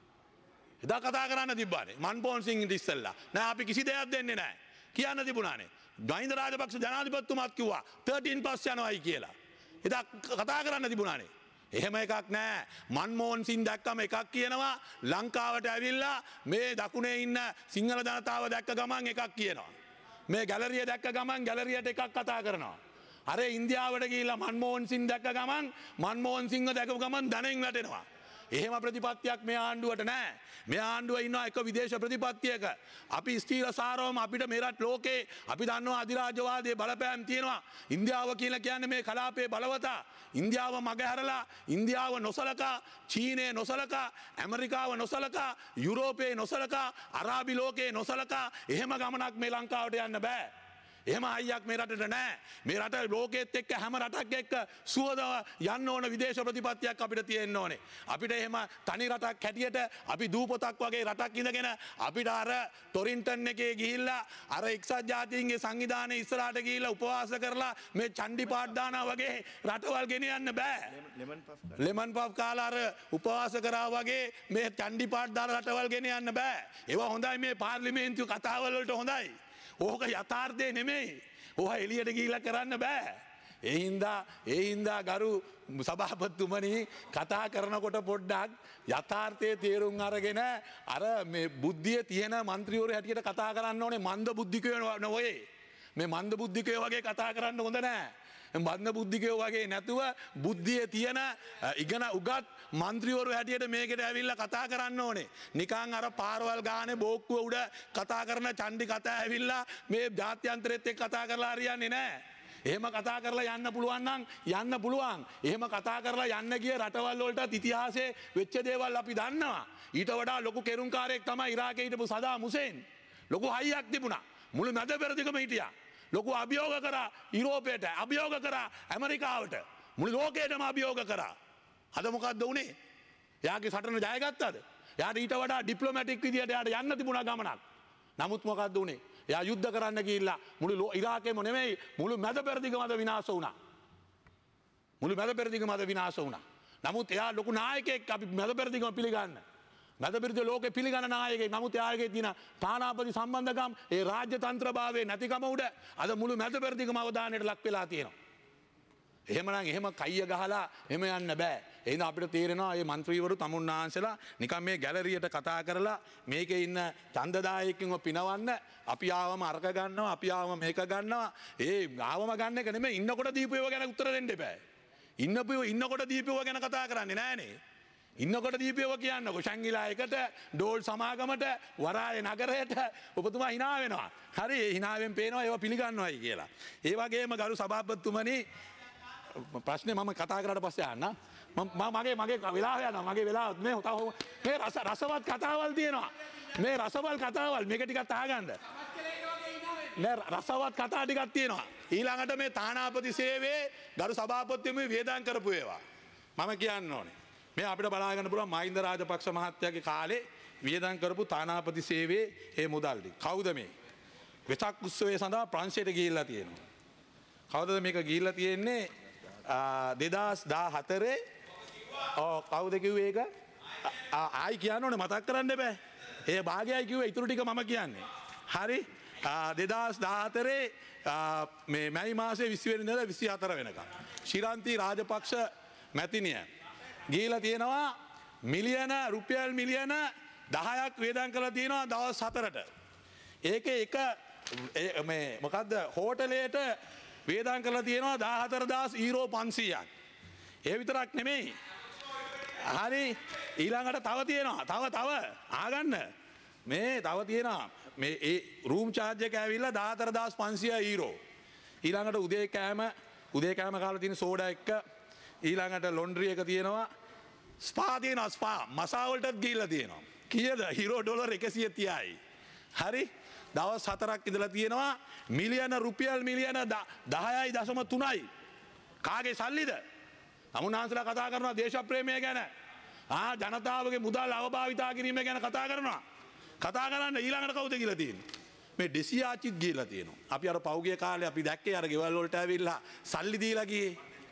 එදා කතා කරන්න තිබ්බානේ මන්මෝහන් සිංට ඉස්සෙල්ලා. නෑ අපි කිසි දෙයක් දෙන්නේ නෑ. කියන්න තිබුණානේ. මහින්ද රාජපක්ෂ ජනාධිපතිතුමාත් කිව්වා තර්ටීන් පස් යනවායි කියලා. එදා කතා කරන්න තිබුණානේ. එහෙම එකක් නෑ. මන්මෝහන් සිං දැක්කම එකක් කියනවා ලංකාවට ඇවිල්ලා මේ දකුණේ ඉන්න සිංහල ජනතාව දැක්ක ගමන් එකක් කියනවා. මේ ගැලරිය දැක්ක ගමන් ගැලරියට එකක් කතා කරනවා. අර ඉන්දියාවට ගිහිල්ලා මන්මෝහන් සිං දැක්ක ගමන් මන්මෝහන් සිංව දැකපු ගමන් ධනෙන් වැටෙනවා. එහෙම ප්‍රතිපත්තියක් මේ ආණ්ඩුවට නෑ. මේ ආණ්ඩුව ඉන්නවා එක විදේශ ප්‍රතිපත්තියක. අපි ස්ථීරසාරවම අපිට මේ රට ලෝකේ අපි දන්නවා අධිරාජ්‍යවාදයේ බලපෑම් තියෙනවා. ඉන්දියාව කියලා කියන්නේ මේ කලාපයේ බලවතා. ඉන්දියාව මගහැරලා ඉන්දියාව නොසලකා චීනය නොසලකා ඇමරිකාව නොසලකා යුරෝපයේ නොසලකා අරාබි ලෝකයේ නොසලකා එහෙම ගමනක් මේ ලංකාවට යන්න බෑ. එහෙම අයියක් මේ රටට නෑ. මේ රට ලෝකෙත් එක්ක හැම රටක් එක්ක සුවදව යන්න ඕන විදේශ ප්‍රතිපත්තියක් අපිට තියෙන්න ඕනේ. අපිට එහෙම තනි රටක් හැටියට අපි දූපතක් වගේ රටක් ඉඳගෙන අපිට අර ටොරින්ටන් එකේ ගිහිල්ලා අර එක්සත් ජාතීන්ගේ සංවිධානයේ ඉස්සරහට ගිහිල්ලා උපවාස කරලා මේ චණ්ඩි පාට් දානවා වගේ රටවල් ගෙනියන්න බෑ. ලෙමන් පෆ් කාලා අර උපවාස කරා වගේ මේ චණ්ඩි පාට් දාලා රටවල් ගෙනියන්න බෑ. ඒවා හොඳයි මේ පාර්ලිමේන්තු කතාවල් වලට හොඳයි. ඕක යථාර්ථය නෙමෙයි. ඕවා එළියට ගිහිල්ලා කරන්න බෑ. ඒ හින්දා ඒ හින්දා ගරු සභාපතිතුමනි කතා කරනකොට පොඩ්ඩක් යථාර්ථයේ තේරුම් අරගෙන අර මේ බුද්ධිය තියෙන മന്ത്രിවරු හැටියට කතා කරන්න ඕනේ. මන්ද බුද්ධිකයෝ නොවේ. මේ මන්ද බුද්ධිකයෝ වගේ කතා කරන්න හොඳ නෑ. මන්ද බුද්ධිකයෝ වගේ නැතුව බුද්ධිය තියෙන ඉගෙන උගත් මන්ත්‍රීවරු හැටියට මේකට ඇවිල්ලා කතා කරන්න ඕනේ. නිකන් අර පාරවල් ගානේ බෝක්කුව උඩ කතා කරන චණ්ඩි කතා ඇවිල්ලා මේ ජාත්‍යන්තරෙත් එක්ක කතා කරලා හරියන්නේ නැහැ. එහෙම කතා කරලා යන්න පුළුවන් නම් යන්න පුළුවන්. එහෙම කතා කරලා යන්න ගිය රටවල් වලටත් ඉතිහාසයේ වෙච්ච දේවල් අපි දන්නවා. ඊට වඩා ලොකු කෙරුම්කාරයෙක් තමයි ඉරාකේ හිටපු සදාම් හුසේන්. ලොකු හයියක් තිබුණා. මුළු මැද පෙරදිගම හිටියා. ලොකු අභියෝග කරා යුරෝපයට, අභියෝග කරා ඇමරිකාවට, මුළු ලෝකයටම අභියෝග කරා. අද මොකද්ද උනේ? එයාගේ සටන ජයගත්තද? යාට ඊට වඩා ඩිප්ලොමැටික් විදියට යාට යන්න තිබුණා ගමනක්. නමුත් මොකක්ද උනේ? එයා යුද්ධ කරන්න ගිහිල්ලා මුළු ඉරාකෙම නෙමෙයි මුළු මැද පෙරදිගමද විනාශ වුණා. මුළු මැද පෙරදිගමද විනාශ වුණා. නමුත් එයා ලොකු නායකයෙක් අපි මැද පෙරදිගම පිළිගන්න. මැද පෙරදිග ලෝකේ පිළිගන්න නායකයෙක්. නමුත් එයාගේ තියෙන තානාපති සම්බන්ධකම් ඒ රාජ්‍ය තන්ත්‍රභාවයේ නැතිකම උඩ අද මුළු මැද පෙරදිගම අවධානයට ලක් වෙලා තියෙනවා. එහෙමනම් එහෙම කයිය ගහලා එහෙම යන්න බෑ. එහෙනම් අපිට තේරෙනවා මේ മന്ത്രിවරු තමුන්නාන්සලා නිකන් මේ ගැලරියට කතා කරලා මේකේ ඉන්න ඡන්දදායකයන්ව පිනවන්න අපි ආවම අරක ගන්නවා අපි ආවම මේක ගන්නවා. ඒ ආවම ගන්න එක නෙමෙයි ඉන්නකොට දීපුවව ගැන උත්තර දෙන්න එපා. ඉන්නපුව ඉන්නකොට දීපුවව ගැන කතා කරන්නේ නෑනේ. ඉන්නකොට දීපුවව කියන්නකො ශංගිලා එකට ඩෝල් සමාගමට වරාය නගරයට ඔබතුමා hina වෙනවා. හරි ඒ hinaවෙන් පේනවා ඒවා පිළිගන්නවයි කියලා. ඒ වගේම ගරු සභාපතිතුමනි ප්‍රශ්නේ මම කතා කරාට පස්සේ අහන්න මම මගේ මගේ වෙලාව යනවා මගේ වෙලාවත් මේ තව මේ රස රසවත් කතාවල් තියෙනවා මේ රසවල් කතාවල් මේක ටිකක් අහගන්න නෑ රසවත් කතා ටිකක් තියෙනවා ඊළඟට මේ තානාපති සේවයේ ගරු සභාපතිතුමනි වේදන් කරපු ඒවා මම කියන්න ඕනේ මේ අපිට බලා ගන්න පුළුවන් මහින්ද රාජපක්ෂ මහත්තයාගේ කාලේ වේදන් කරපු තානාපති සේවයේ ඒ මුදල් ටික කවුද මේ වෙසක් උත්සවයේ සඳහා ප්‍රංශයට ගිහිල්ලා තියෙනවා කවුදද මේක ගිහිල්ලා තියෙන්නේ දෙදස් දා හතරේ කවුද කිව්වේ ඒක ආයි කියන්න ඕනේ මතක් කරන්න බෑ ඒ භාගයයි කිව්වේ ඉතුරු ටික මම කියන්නේ හරි දෙදස් දාහතරේ මේ මැයි මාසේ විසි වෙනිදා ඉඳලා විසි හතර වෙනකම් ශිරන්ති රාජපක්ෂ මැතිණිය ගිහිලා තියෙනවා මිලියන රුපියල් මිලියන දහයක් වේදම් කරලා තියෙනවා දවස් හතරට ඒකේ එක මේ මොකද්ද හෝටලයට වේදන් කරලා තියෙනවා දාහතර දහස් ඊරෝ පන්සීයක්. ඒ විතරක් නෙමෙයි. හරි ඊළඟට තව තියෙනවා. තව තව ආගන්න. මේ තව තියෙනවා. මේ ඒ රූම් චාර්ජ් එක ඇවිල්ලා දාහතර දහස් පන්සීය ඊරෝ. ඊළඟට උදේ කෑම උදේ කෑම කාලා තියෙන සෝඩා එක ඊළඟට ලොන්ඩ්‍රි එක තියෙනවා. ස්පා තියෙනවා ස්පා. මසා වලටත් ගිහිල්ලා තියෙනවා. කීයද? යුරෝ ඩොලර් එකසිය තිහයි. හරි දවස් හතරක් ඉඳලා තියෙනවා මිලියන රුපියල් මිලියන දහයයි දශම තුනයි කාගේ සල්ලිද තමුන්නාන්සලා කතා කරනවා දේශප්‍රේමය ගැන ආ ජනතාවගේ මුදල් අවභාවිතා කිරීම ගැන කතා කරනවා කතා කරන්න ඊළඟට කවුද කියලා තියෙන්නේ මේ ඩෙසියාචිත් ගිහලා තියෙනවා අපි අර පෞගිය කාලේ අපි දැක්කේ අර ගෙවල් වලට ඇවිල්ලා සල්ලි දීලා ගියේ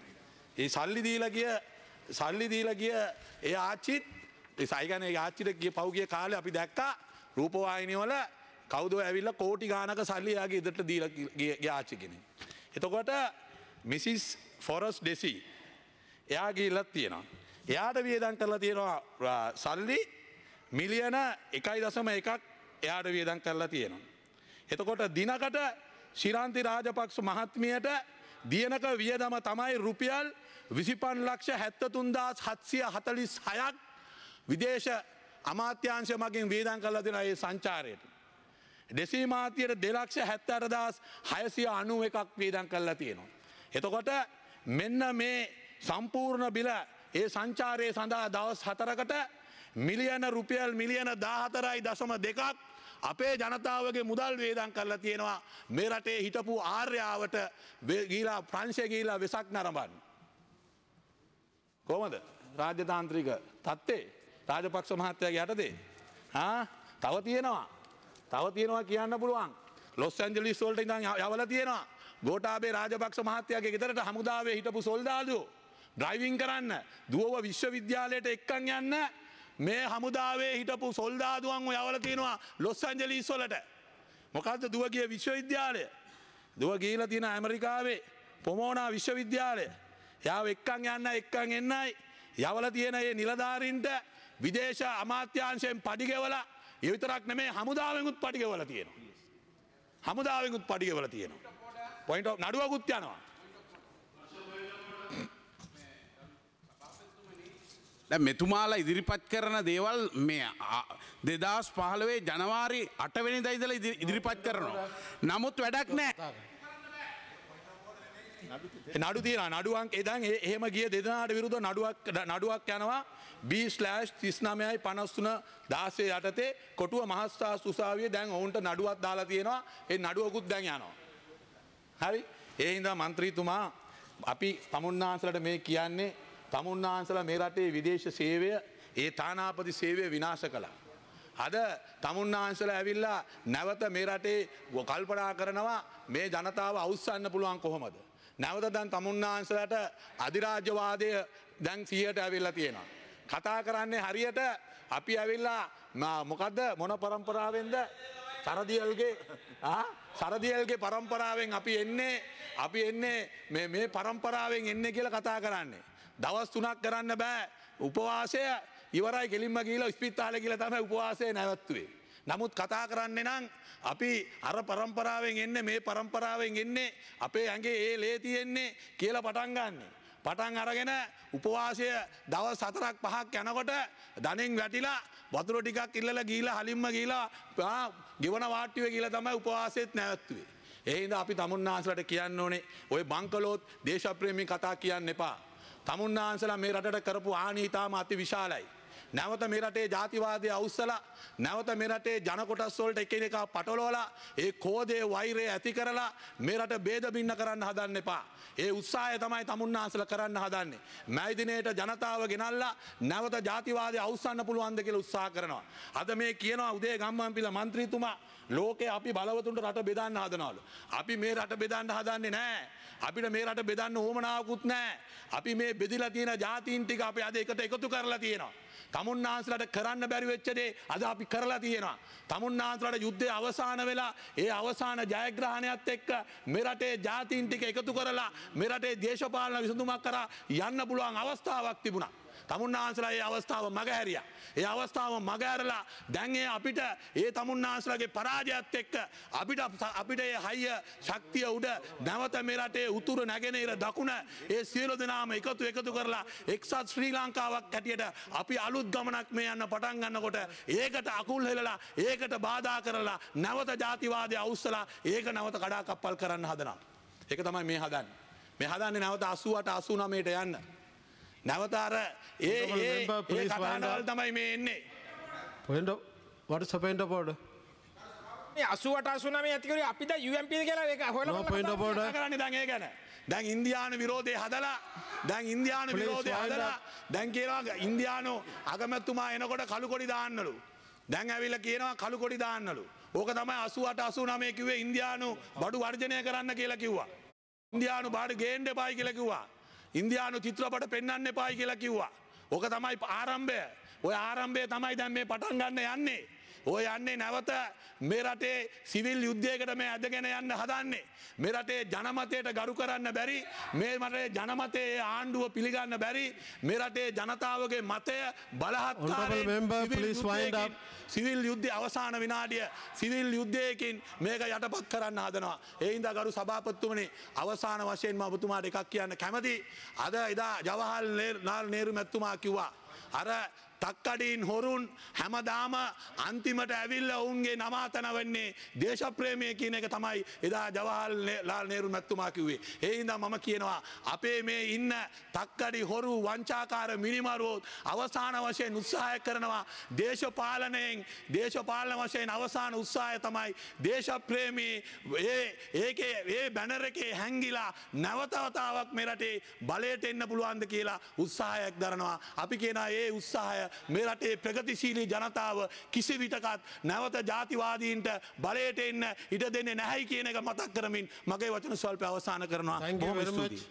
ඒ සල්ලි දීලා ගිය සල්ලි දීලා ගිය ඒ ආච්චිත් ඒ සයිගනේ ඒ ආච්චිට ගිය පෞගිය කාලේ අපි දැක්කා රූපවාහිනිය වල කවුද ඇවිල්ලා කෝටි ගානක සල්ලි යාගේ ඉදට දීලා ගිය ආච්චි කෙනෙක්. එතකොට මිසිස් ෆොරස් ඩෙසි එයා ගිහිල්ලා තියෙනවා. එයාට වියදම් කරලා තියෙනවා සල්ලි මිලියන එකයි දශම එකක් එයාට වියදම් කරලා තියෙනවා. එතකොට දිනකට ශිරන්ති රාජපක්ෂ මහත්මියට දිනක වියදම තමයි රුපියල් විසිපන් ලක්ෂ හැත්තතුන් දහස් හත්සිය හතළිස් හයක් විදේශ අමාත්‍යාංශ මගින් වියදම් කරලා දෙන ඒ සංචාරයට. දෙසී මාතියට දෙලක්ෂ හැත්තෑට දහස් හයසිය අනූ එකක් වේදම් කරලා තියෙනවා. එතකොට මෙන්න මේ සම්පූර්ණ බිල ඒ සංචාරය සඳහා දවස් හතරකට මිලියන රුපියල් මිලියන දාහතරයි දශම දෙකක් අපේ ජනතාවගේ මුදල් වේදම් කරලා තියෙනවා මේ රටේ හිටපු ආර්යාවට ගිහිලා ප්‍රංශය ගිහිලා වෙසක් නරඹන්න. කොහමද රාජ්‍යතාන්ත්‍රික තත්ත්වේ රාජපක්ෂ මහත්තයාගේ යටතේ ආ තව තියෙනවා තව තියෙනවා කියන්න පුළුවන් ලොස් ඇන්ජලිස් වලට ඉඳන් යවලා තියෙනවා ගෝඨාභය රාජපක්ෂ මහත්තයාගේ ගෙදරට හමුදාවේ හිටපු සොල්දාදුවෝ ඩ්‍රයිවිං කරන්න දුවව විශ්වවිද්‍යාලයට එක්කන් යන්න මේ හමුදාවේ හිටපු සොල්දාදුවන්ව යවලා තියෙනවා ලොස් ඇන්ජලිස් වලට මොකද්ද දුව ගිය විශ්වවිද්‍යාලය දුව ගිහිලා තියෙන ඇමරිකාවේ පොමෝනා විශ්වවිද්‍යාලය යාව එක්කන් යන්න එක්කන් එන්නයි යවලා තියෙන මේ නිලධාරීන්ට විදේශ අමාත්‍යාංශයෙන් පඩි ගෙවලා ඒ විතරක් නෙමෙයි හමුදාවෙන්ුත් පඩි ගෙවලා තියෙනවා. හමුදාවෙන්ුත් පඩි ගෙවලා තියෙනවා. පොයින්ට් ඔෆ් නඩුවකුත් යනවා. දැන් මෙතුමාලා ඉදිරිපත් කරන දේවල් මේ දෙදහස් පහළොවේ ජනවාරි අට වෙනිදා ඉඳලා ඉදිරිපත් කරනවා. නමුත් වැඩක් නැහැ. නඩු තියෙනවා නඩුවක් එදන් එහෙම ගිය දෙදෙනාට විරුද්ධව නඩුවක් නඩුවක් යනවා B/තිස් නවයයි පනස් තුන දාසය යටතේ කොටුව මහස්ථාස් උසාවියේ දැන් ඔවුන්ට නඩුවක් දාලා තියෙනවා ඒ නඩුවකුත් දැන් යනවා හරි ඒ හින්දා මන්ත්‍රීතුමා අපි තමුන්නාන්සලට මේ කියන්නේ තමුන්නාන්සලා මේ රටේ විදේශ සේවය ඒ තානාපති සේවය විනාශ කළා. අද තමුන්නාන්සලා ඇවිල්ලා නැවත මේ රටේ කල්පනා කරනවා මේ ජනතාව අවුස්සන්න පුළුවන් කොහොමද. නැවත දැන් තමුන්නාන්සලට අධිරාජ්‍යවාදය දැන් සියයට ඇවිල්ලා තියෙනවා. කතා කරන්නේ හරියට අපි ඇවිල්ලා මොකක්ද මොන පරම්පරාවෙන්ද සරදියල්ගේ සරදියල්ගේ පරම්පරාවෙන් අපි එන්නේ අපි එන්නේ මේ මේ පරම්පරාවෙන් එන්නේ කියලා කතා කරන්නේ. දවස් තුනක් කරන්න බෑ උපවාසය ඉවරයි කෙලින්ම ගිහිලා ස්පිතාලේ ගිහිලා තමයි උපවාසය නැවැත්තුවේ. නමුත් කතා කරන්නේ නම් අපි අර පරම්පරාවෙන් එන්නේ මේ පරම්පරාවෙන් එන්නේ අපේ ඇඟේ ඒ ලේ තියෙන්නේ කියලා පටන් ගන්නෙ. පටන් අරගෙන උපවාසය දවස් හතරක් පහක් යනකොට ධනෙන් වැටිලා වතුර ටිකක් ඉල්ලලා ගිහිලා හලින්ම ගිහිලා ගෙවන වාට්ටුවේ ගිහිලා තමයි උපවාසෙත් නැවැත්තුවේ. ඒ හින්දා අපි තමුන්නාන්සලට කියන්න ඕනේ ඔය බංකලොත් දේශප්‍රේමී කතා කියන්න එපා. තමුන්නාන්සලා මේ රටට කරපු හානි ඉතාම අති විශාලයි. නැවත මේ රටේ ජාතිවාදය අවුස්සලා නැවත මේ රටේ ජන කොටස් වලට එකිනෙකා පටලවලා ඒ කෝධයේ වෛරය ඇති කරලා මේ රට ભેද බින්න කරන්න හදන්න එපා. ඒ උත්සාහය තමයි තමුන්නාන්සලා කරන්න හදන්නේ. මැයි දිනේට ජනතාව ගෙනල්ලා නැවත ජාතිවාදය අවුස්සන්න පුළුවන්ද කියලා උත්සාහ කරනවා. අද මේ කියනවා උදේ ගම්මන්පිල මන්ත්‍රීතුමා ලෝකේ අපි බලවතුන්ට රට බෙදන්න හදනවලු. අපි මේ රට බෙදන්න හදන්නේ නැහැ. අපිට මේ රට බෙදන්න ඕමනාවකුත් නැහැ. අපි මේ බෙදිලා තියෙන ජාතීන් ටික අපි අද එකට එකතු කරලා තියෙනවා. තමුන්නාන්සලට කරන්න බැරි වෙච්ච දේ අද අපි කරලා තියෙනවා. තමුන්නාන්සලට යුද්ධය අවසන් වෙලා ඒ අවසාන ජයග්‍රහණයත් එක්ක මේ රටේ ජාතීන් ටික එකතු කරලා මේ රටේ දේශපාලන විසඳුමක් කරා යන්න පුළුවන් අවස්ථාවක් තිබුණා. තමුන්නාන්සලා ඒ අවස්ථාව මගහැරියා. ඒ අවස්ථාව මගහැරලා දැන් ඒ අපිට ඒ තමුන්නාන්සලාගේ පරාජයත් එක්ක අපිට අපිට ඒ හයිය ශක්තිය උඩ නැවත මේ රටේ උතුරු නැගෙනහිර දකුණ ඒ සියලු දෙනාම එකතු එකතු කරලා එක්සත් ශ්‍රී ලංකාවක් හැටියට අපි අලුත් ගමනක් මේ යන්න පටන් ගන්නකොට ඒකට අකුල් හෙලලා ඒකට බාධා කරලා නැවත ජාතිවාදය අවුස්සලා ඒක නැවත කඩාකප්පල් කරන්න හදනවා. ඒක තමයි මේ හදන්නේ. මේ හදන්නේ නැවත අසූ අට අසූ නවයට යන්න. නැවත අර ඒ ඒ කතාවල් තමයි මේ එන්නේ. Point of what is the point of order? මේ අසූ අට අසූ නවය ඇති කරේ අපි දැන් U M P කියලා ඒක හොයලා No point of order. කරන්නේ දැන් ඒ ගැන. දැන් ඉන්දියානු විරෝධය හදලා දැන් ඉන්දියානු විරෝධය හදලා දැන් කියනවා ඉන්දියානු අගමැතිතුමා එනකොට කළු කොඩි දාන්නලු. දැන් ඇවිල්ලා කියනවා කළු කොඩි දාන්නලු. ඕක තමයි අසූ අට අසූ නවය කිව්වේ ඉන්දියානු බඩු වර්ජනය කරන්න කියලා කිව්වා. ඉන්දියානු බඩු ගේන්න එපායි කියලා කිව්වා. ඉන්දියානු චිත්‍රපට පෙන්වන්න එපායි කියලා කිව්වා. ඕක තමයි ආරම්භය. ඔය ආරම්භය තමයි දැන් මේ පටන් ගන්න යන්නේ. ඔය යන්නේ නැවත මේ රටේ සිවිල් යුද්ධයකට මේ ඇදගෙන යන්න හදන්නේ. මේ රටේ ජනමතයට ගරු කරන්න බැරි, මේ රටේ ජනමතයේ ආණ්ඩුව පිළිගන්න බැරි, මේ රටේ ජනතාවගේ මතය බලහත්කාරයෙන් සිවිල් යුද්ධය අවසාන විනාඩිය සිවිල් යුද්ධයකින් මේක යටපත් කරන්න හදනවා. ඒ හින්දා ගරු සභාපතිතුමනි අවසාන වශයෙන්ම ඔබතුමාට එකක් කියන්න කැමති. අද එදා ජවහර්ලාල් නේරු මැතිතුමා කිව්වා අර තක්කඩීන් හොරුන් හැමදාම අන්තිමට ඇවිල්ලා ඔවුන්ගේ නමාතන වෙන්නේ දේශප්‍රේමය කියන එක තමයි එදා ජවහර්ලාල් නේරු මැතිතුමා කිව්වේ. ඒ හින්දා මම කියනවා අපේ මේ ඉන්න තක්කඩි හොරු වංචාකාර මිනිමරුවෝ අවසාන වශයෙන් උත්සාහය කරනවා දේශපාලනයෙන් දේශපාලන වශයෙන් අවසාන උත්සාහය තමයි දේශප්‍රේමී ඒ ඒකේ ඒ බැනර් එකේ හැංගිලා නැවතවතාවක් මේ රටේ බලයට එන්න පුළුවන්ද කියලා උත්සාහයක් දරනවා. අපි කියනවා ඒ උත්සාහය මේ රටේ ප්‍රගතිශීලී ජනතාව කිසි විටකත් නැවත ජාතිවාදීන්ට බලයට එන්න ඉඩ දෙන්නේ නැහැයි කියන එක මතක් කරමින් මගේ වචන ස්වල්ප අවසන් කරනවා. Thank you very much.